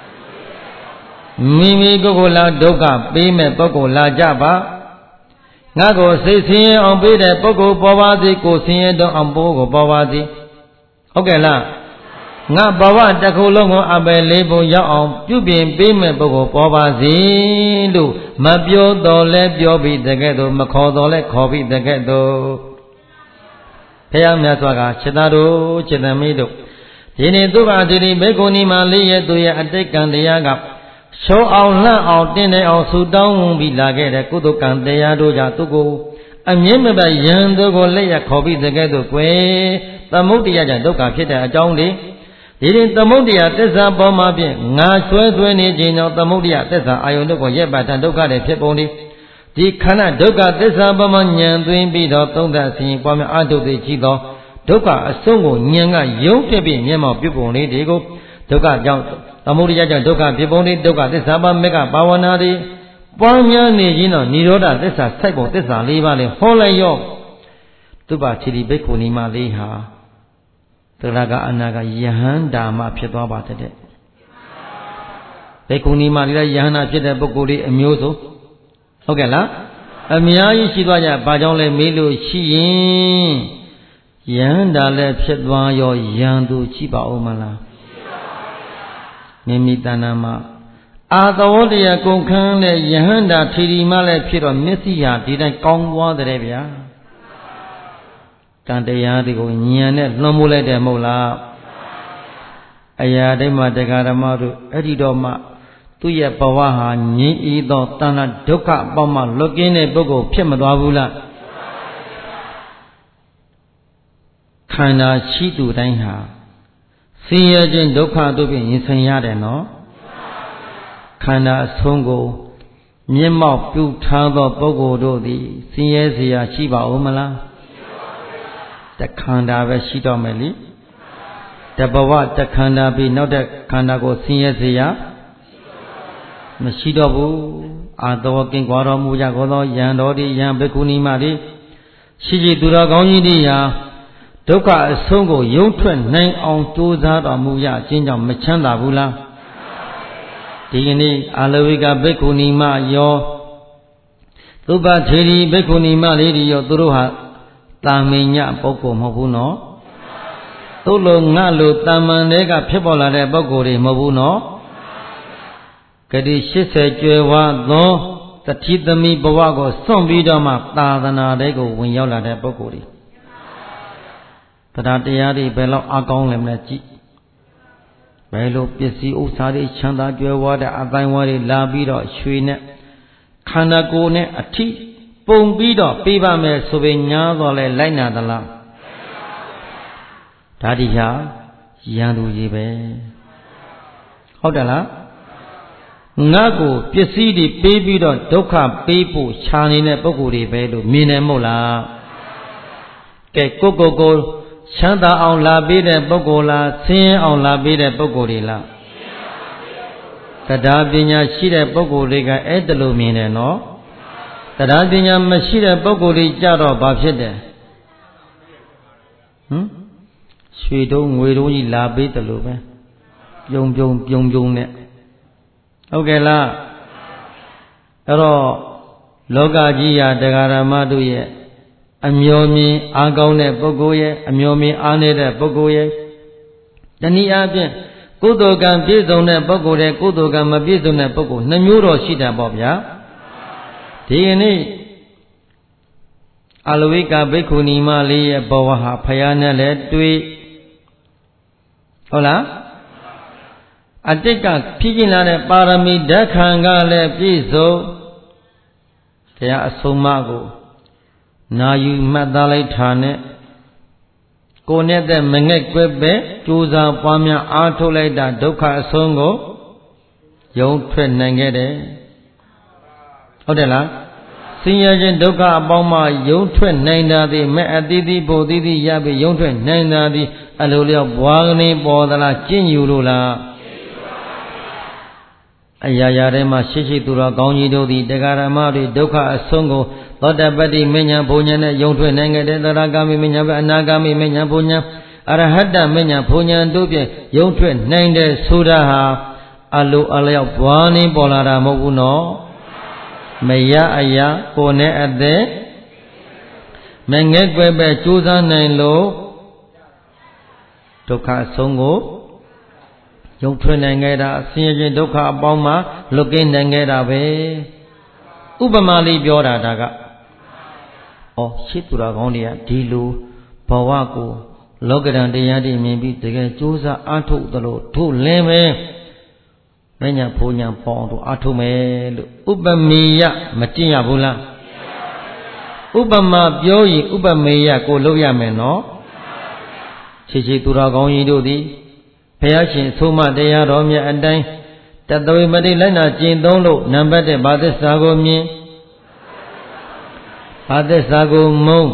မိမိကိုယ်ကိုလာဒုက္ခပေးမဲ့ပုဂ္ဂိုလ်လာကြပါငါကိုစိတ်ဆင်းရဲအောင်ပေးတဲ့ပုဂ္ဂိုလ်ပေါ်ပါစေကိုဆင်းရဲတော့အောင်ပုဂ္ဂိုလ်ပေါ်ပါစေဟုတ်ကဲ့လားငါဘဝတစ်ခုလုံးကိုအပယ်လေးပုံရောက်အောင်ပြုပြင်ပေးမဲ့ပုဂ္ဂိုလ်ပေါ်ပါစေလို့မပြောတော့လဲပြောပြီးတကဲ့သို့မခေါ်တော့လဲခေါ်ပြီးတကဲ့သို့ဘုရားမြတ်စွာကခြေသားတို့ခြေသမီးတို့ဒီနေ့သုဘတိရိဘေကုဏီမှာလေးရဲ့သူရဲ့အတိတ်ကံတရားကရှုံးအောင်လှန့်အောင်တင်းနေအောင်ဆူတောင်းပြီးလာခဲ့တဲ့ကုသကံတရားတို့ကြောင့်သူကိုအမြင့်မပြယံတို့ကိုလက်ရခေါ်ပြီးတကဲ့သို့ကွယ်သမုဒ္ဒရာကြောင့်ဒုက္ခဖြစ်တဲ့အကြောင်းလေးဒီရင်သမုဒ္ဒရာသစ္စာပေါ်မှာဖြင့်ငါဆွဲနေခြင်းကြောင့်သမုဒ္ဒရာသစ္စာအာယုန်တို့ကိုရက်ပတ်ဒုက္ခတွေဖြစ်ပုံလေးဒီခန္ဓာဒုက္ခသစ္စာပေါ်မှာဉာဏ်သွင်းပြီးတော့သုံးသပ်ဆင်ပွားများအထုတ်သိကြည့်သောဒုက္ခအဆုံးကိုဉာဏ်ကယုံပြပြီးမျက်မှောက်ပြုပုံလေးတွေကိုဒုက္ခကြောင့်သမုဒိယကြောင့်ဒုက္ခဖြစ်ပုံလေးဒုက္ခသစ္စာပါမေကဘာဝနာတွေပွားများနေခြင်းတော့និရောဓသစ္စာစိုက်ပုံသစ္စာ၄ပါးလေးဟောလိုက်ရောသူပါခြေဒီဘိက္ခုနီမလေးဟာသရကအနာကယဟန္တာမဖြစ်သွားပါတဲ့ဘိက္ခုနီမလေးလည်းယဟန္တာဖြစ်တဲ့ပုဂ္ဂိုလ်လေးအမျိုးစုံဟုတ်ကဲ့လားအများကြီးရှိသွားကြဘာကြောင့်လဲမေးလို့ရှိရင်ယဟန္တာလည်းဖြစ်သွားရောယံသူရှိပါဦးမလားမိမိတဏ္ဍာမှာအာသဝတ္တရာကုန်ခန်းတဲ့ယဟန္တာထေရီမလည်းဖြစ်တော့မျက်စိဟာဒီတိုင်းကောင်းသွားတယ်ဗျာတန်တရားတွေကိုဉာဏ်နဲ့လွှမ်းမိုးလိုက်တယ်မဟုတ်လားအရာတိုင်းမှာတရားဓမ္မတို့အဲ့ဒီတော့မှသူ့ရဲ့ဘဝဟာငြိမ်းအေးသောတဏှာဒုက္ခအပေါင်းမှလွတ်ကင်းတဲ့ပုဂ္ဂိုလ်ဖြစ်မသွားဘူးလားခန္ဓာရှိသူတိုင်းဟာဆင်းရဲခြင်းဒုက္ခတို့ဖြင့်ရင်ဆိုင်ရတယ်နော်ခန္ဓာအဆုံးကိုမျက်မှောက်ပြုထားသောပုဂ္ဂိုလ်တို့သည်ဆင်းရဲเสียရှိပါဦးမလားတခန္ဓာပဲရှိတော့မယ်လေတဘဝတခန္ဓာပြီးနောက်တဲ့ခန္ဓာကိုဆင်းရဲเสียမရှိတော့ဘူးအာတောကင်ကွာတော်မူကြကောသောယံတော်ဒီယံဘိက္ခုနီမတွေရှိရှိသူတော်ကောင်းကြီးတွေဟာဒုက္ခအဆုံးကိုယုံထွက်နိုင်အောင်ကြိုးစားတော်မူရခြင်းကြောင့်မချမ်းသာဘူးလားဒီကနေ့အာလဝိကဘိက္ခုနီမယောသုဘထေရီဘိက္ခုနီမလေးတွေရောသူတို့ဟာတာမင်ညပုဂ္ဂိုလ်မဟုတ်ဘူးနော်သူ့လိုငါလိုတာမန်တွေကဖြစ်ပေါ်လာတဲ့ပုဂ္ဂိုလ်တွေမဟုတ်ဘူးနော်ဂတိ80ကျွယ်ဝသောတတိသမီးဘဝကိုစွန့်ပြီးတော့မှသာသနာတွေကိုဝင်ရောက်လာတဲ့ပုဂ္ဂိုလ်တွေတရားတွေဘယ်လောက်အကောင်းလဲမလဲကြည့်ဘယ်လိုပစ္စည်းဥစ္စာတွေချမ်းသာကြွယ်ဝတဲ့အတိုင်းဝါးတွေလာပြီးတော့ရွှေနဲ့ခန္ဓာကိုယ်နဲ့အထိပုံပြီးတော့ပေးပါမယ်ဆိုပေညာတော့လဲလိုက်နာသလားဒါဒီဟာရန်သူကြီးပဲဟုတ်တယ်လားငါ့ကိုပစ္စည်းတွေပေးပြီးတော့ဒုက္ခပေးဖို့ခြာနေတဲ့ပုဂ္ဂိုလ်တွေပဲလို့မြင်နေမို့လားကဲကိုချမ်းသာအောင်လာပေးတဲ့ပုဂ္ဂိုလ်လားဆင်းရဲအောင်လာပေးတဲ့ပုဂ္ဂိုလ်တွေလားတရားပညာရှိတဲ့ပုဂ္ဂိုလ်တွေကအဲ့ဒါလိုမြင်တယ်နော်တရားပညာမရှိတဲ့ပုဂ္ဂိုလ်တွေကြတော့ဘာဖြစ်တယ်ရွှေတုံးငွေတုံးကြီးလာပေးတယ်လို့ပဲပြုံနဲ့ဟုတ်ကဲ့လားအဲ့တော့လောကကြီးရာတရားဓမ္မတို့ရဲ့အမျော်မြင်အားကောင်းတဲ့ပုဂ္ဂိုလ်ရဲ့အမျော်မြင်အားနေတဲ့ပုဂ္ဂိုလ်ရဲ့တနည်းအားဖြင့်ကုသိုလ်ကံပြည့်စုံတဲ့ပုဂ္ဂိုလ်တဲ့ကုသိုလ်ကံမပြည့်စုံတဲ့ပုဂ္ဂိုလ်နှမျိုးတော့ရှိတယ်ပေါ့ဗျာဒီနေ့အလဝိကဘိက္ခုနီမလေးရဲ့ဘဝဟာဖယားနဲ့လည်းတွေ့ဟုတ်လားအတိတ်ကဖြည့်ကျင်လာတဲ့ပါရမီဓာတ်ခံကလည်းပြည့်စုံတရားအဆုံးအမကိုနာယူမှတ်သားလိုက်တာနဲ့ကိုယ်နဲ့တဲ့မငဲ့ကွက်ပဲကြိုးစားပွားများအားထုတ်လိုက်တာဒုက္ခအဆုံးကိုယုံထွက်နိုင်ခဲ့တယ်ဟုတ်တယ်လားဆင်းရဲခြင်းဒုက္ခအပေါင်းမှယုံထွက်နိုင်တာသည်မဲ့အတိတိဘုံတိတိရပြီးယုံထွက်နိုင်တာသည်အလိုလျောက်ဘွားကနေပေါ်သလားကျင့်ယူလို့လားအရာရာထဲမှာရှိသူတော်ကောင်းကြီးတို့သည်တရားဓမ္မတွေဒုက္ခအဆုံးကိုသောတပတ္တိမဉ္ဇဉ်ဘုံဉ္ဇဉ်နဲ့ယုံထွက်နိုင်ခဲ့တဲ့သရဂါမိမဉ္ဇဉ်ပဲအနာဂါမိမဉ္ဇဉ်ဘုံဉ္ဇဉ်အရဟတမဉ္ဇဉ်ဘုံဉ္ဇဉ်တို့ဖြင့်ယုံထွက်နိုင်တဲ့ဆိုတာဟာအလိုအလျောက်ဘွားနေပေါ်လာတာမဟုတ်ဘူးနော်မရအရာကိုယ်နဲ့အသက်မငဲ့ကွယ်ပဲကြိုးစားနိုင်လို့ဒုက္ခအဆုံးကိုယုံထွက်နိုင်ခဲ့တာဆင်းရဲခြင်းဒုက္ခအပေါင်းမှာလွတ်ကင်းနိုင်ခဲ့တာပဲဥပမာလေးပြောတာဒါကရှိသူတော်ကောင်းတွေကဒီလိုဘဝကိုလောကဓာတ်တရားတွေမြင်ပြီးတကယ်ကြိုးစားအားထုတ်သလိုတို့လင်းပဲမညာဘုံညာပေါအောင်တို့အားထုတ်မယ်လို့ဥပမေယမကျင့်ရဘူးလားဥပမာပြောရင်ဥပမေယကိုလုပ်ရမယ်နော်ရှိသူတော်ကောင်းကြီးတို့သည်ဘုရားရှင်ဆုံးမတရားတော်မြတ်အတိုင်းတသဝေမတိလိုက်နာကျင့်သုံးလို့နံပါတ်1ဘာသစ္စာကိုမြင်ဘာသစ္စာကိုမုံ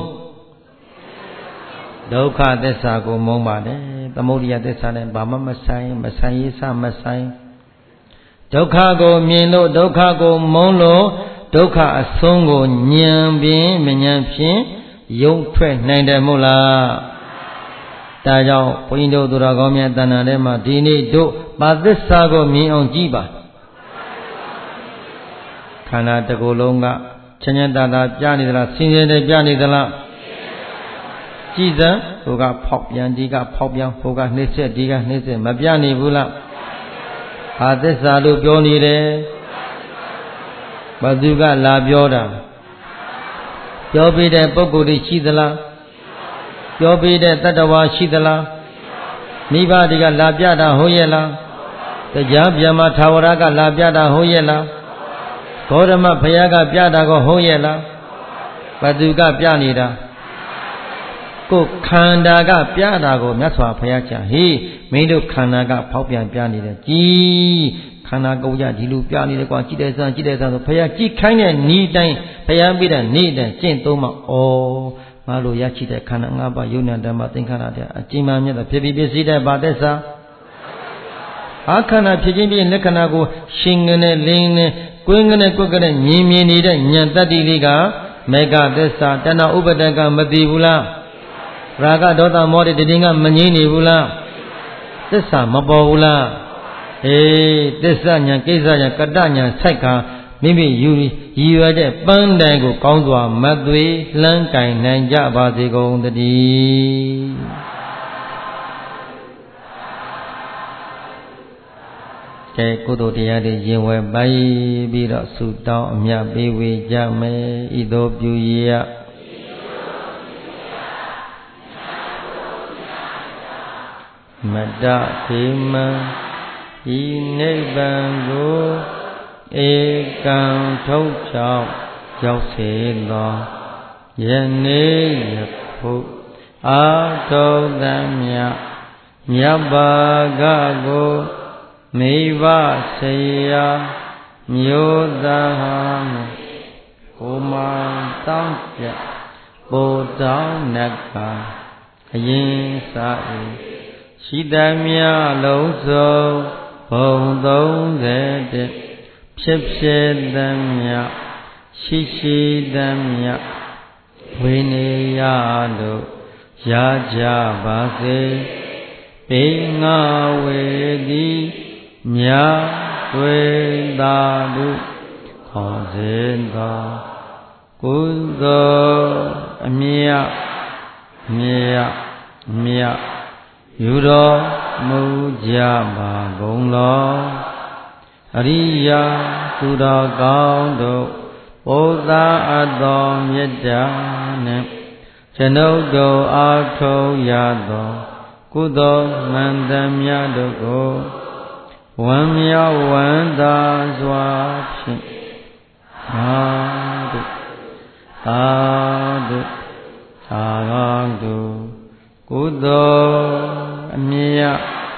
ဒုက္ခသစ္စာကိုမုံပါတယ်သမုဒိယသစ္စာနဲ့ဘာမှမဆိုင်ရေးစမဆိုင်ဒုက္ခကိုမြင်လို့ဒုက္ခကိုမုံလို့ဒုက္ခအဆုံးကိုဉာဏ်ဖြင့်မဉာဏ်ဖြင့်ယုံထွက်နိုင်တယ်မို့လားဒါကြောင့်ဘုန်းကြီးတို့သူတော်ကောင်းများတဏ္ဍာထဲမှာဒီနေ့တို့ပါသစ္စာကိုမြင်အောင်ကြည့်ပါခန္ဓာတစ်ခုလုံးကချမ်းသာတာပြနေသလားဆင်းရဲတယ်ပြနေသလားကြည်စံဟိုကဖောက်ပြန်ဒီကဖောက်ပြန်ဟိုကနှိမ့်ဆက်ဒီကနှိမ့်ဆက်မပြနေဘူးလားပါသစ္စာလို့ပြောနေတယ်ဘသူကလာပြောတာပြောပြတဲ့ပုဂ္ဂိုလ်တွေရှိသလားပြောပြတဲ့တတ္တဝါရှိသလားမိဘတွေကလာပြတာဟုတ်ရဲ့လားတရားဗျမထာဝရကလာပြတာဟုတ်ရဲ့လားဂေါရမဘုရားကပြတာကိုဟုတ်ရဲ့လားဘသူကပြနေတာကိုခန္ဓာကပြတာကိုမြတ်စွာဘုရားချာဟေးမင်းတို့ခန္ဓာကဖောက်ပြန်ပြနေတယ်ကြည်ခန္ဓာကိုယ်ကြဒီလိုပြနေတယ်ကွာကြည်တယ်ဆန်းဆိုဘုရားကြည်ခိုင်းတဲ့ဤတိုင်းဘုရားပြတဲ့ဤတိုင်းကျင့်သုံးမှငါလိုရရှိတဲ့ခန္ဓာ၅ပါးယုံနာဓမ္မသင်္ခါရတဲ့အကျဉ်းမှမြတ်တဲ့ဖြစ်ပြီးပြည့်စည်တဲ့ဗာသစ္စာအခန္ဓာဖြစ်ခြင်းပြည့်လက္ခဏာကိုရှင်ငနဲ့လင်းနဲ့ကွင်းငနဲ့ကွက်ကနဲ့မြင်နေတဲ့ဉာဏ်တတ္တိလေးကမေဃသစ္စာတဏှဥပဒကမသိဘူးလားရာဂဒေါသမောဟတတိကမငြိမ့်နေဘူးလားသစ္စာမပေါ်ဘူးလားသစ္စာဉာဏ်ကိစ္စဉာဏ်ကတ္တဉာဏ်ဆိုင်ကမိမိယူရည်ရွယ်တဲ့ပန်းတိုင်ကိုကောင်းစွာမသွေလှမ်းကင်နိုင်ကြပါစေကုန်သတည်းကဲကုသိုလ်တရားတွေရင်ဝယ်ပိုင်ပြီးတော့ဆုတောင်းအမြတ်ပေးဝေကြမယ်ဤသို့ပြုရမတ္တခေမံဤနိဗ္ဗာန်ကိုဧကံထုတ်ကြောင့်ရောက်စေသောယနေ့ယခုအာထုံသမျှမြတ်ဘာကကိုမိဘဆရာမျိုးသားကိုမတောင်းပြပို့တောင်းနှကအရင်စာရှိသမျှလုံးစုံဘုံ30ဖြစ်ဖြစ်သမျှရှိသမျှဝိနည်းရလို့ရကြပါစေပေငါဝေတိမြတ်တွေ့သာလူခေါ်စေသောကုသိုလ်အမြတ်ယူတော်မူကြပါကုန်လောအရိယာသူတော်ကောင်းတို့ဘုရားအသောမေတ္တာနှင့်ကျွန်ုပ်တို့အားထုတ်ရသောကုသိုလ်မှန်သမျှတို့ကိုဝမ်းမြောက်ဝမ်းသာစွာဖြင့်သာဓုကုသိုလ်အမြတ်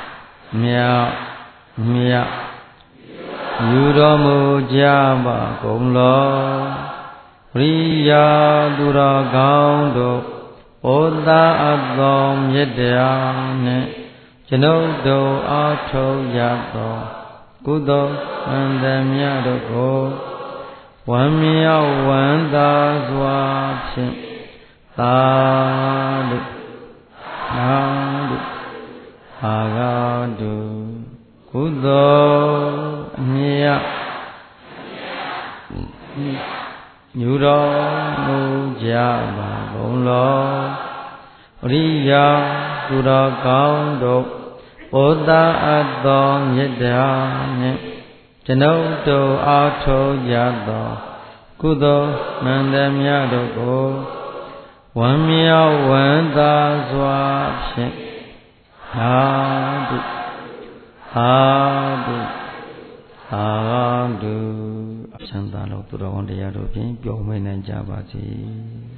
ယူတော်မူကြပါကုန်လောပရိယာသူတော်ကောင်းတို့ဘုရားအသောမေတ္တာနှင့်ကျွန်ုပ်တို့အားထုတ်ရသောကုသိုလ်မှန်သမျှတို့ကိုဝမ်းမြောက်ဝမ်းသာစွာဖြင့်သာဓုကုသိုလ်အမြတ်ယူတော်မူကြပါကုန်လောပရိယာသူတော်ကောင်းတို့ဘုရားအသောမေတ္တာနှင့်ကျွန်ုပ်တို့အားထုတ်ရသောကုသိုလ်မှန်သမျှတို့ကိုဝမ်းမြောက်ဝမ်းသာစွာဖြင့်သာဓုချမ်းသာလို့သူတော်ကောင်းတရားတို့ဖြင့်ပျော်မွေးနိုင်ကြပါစေ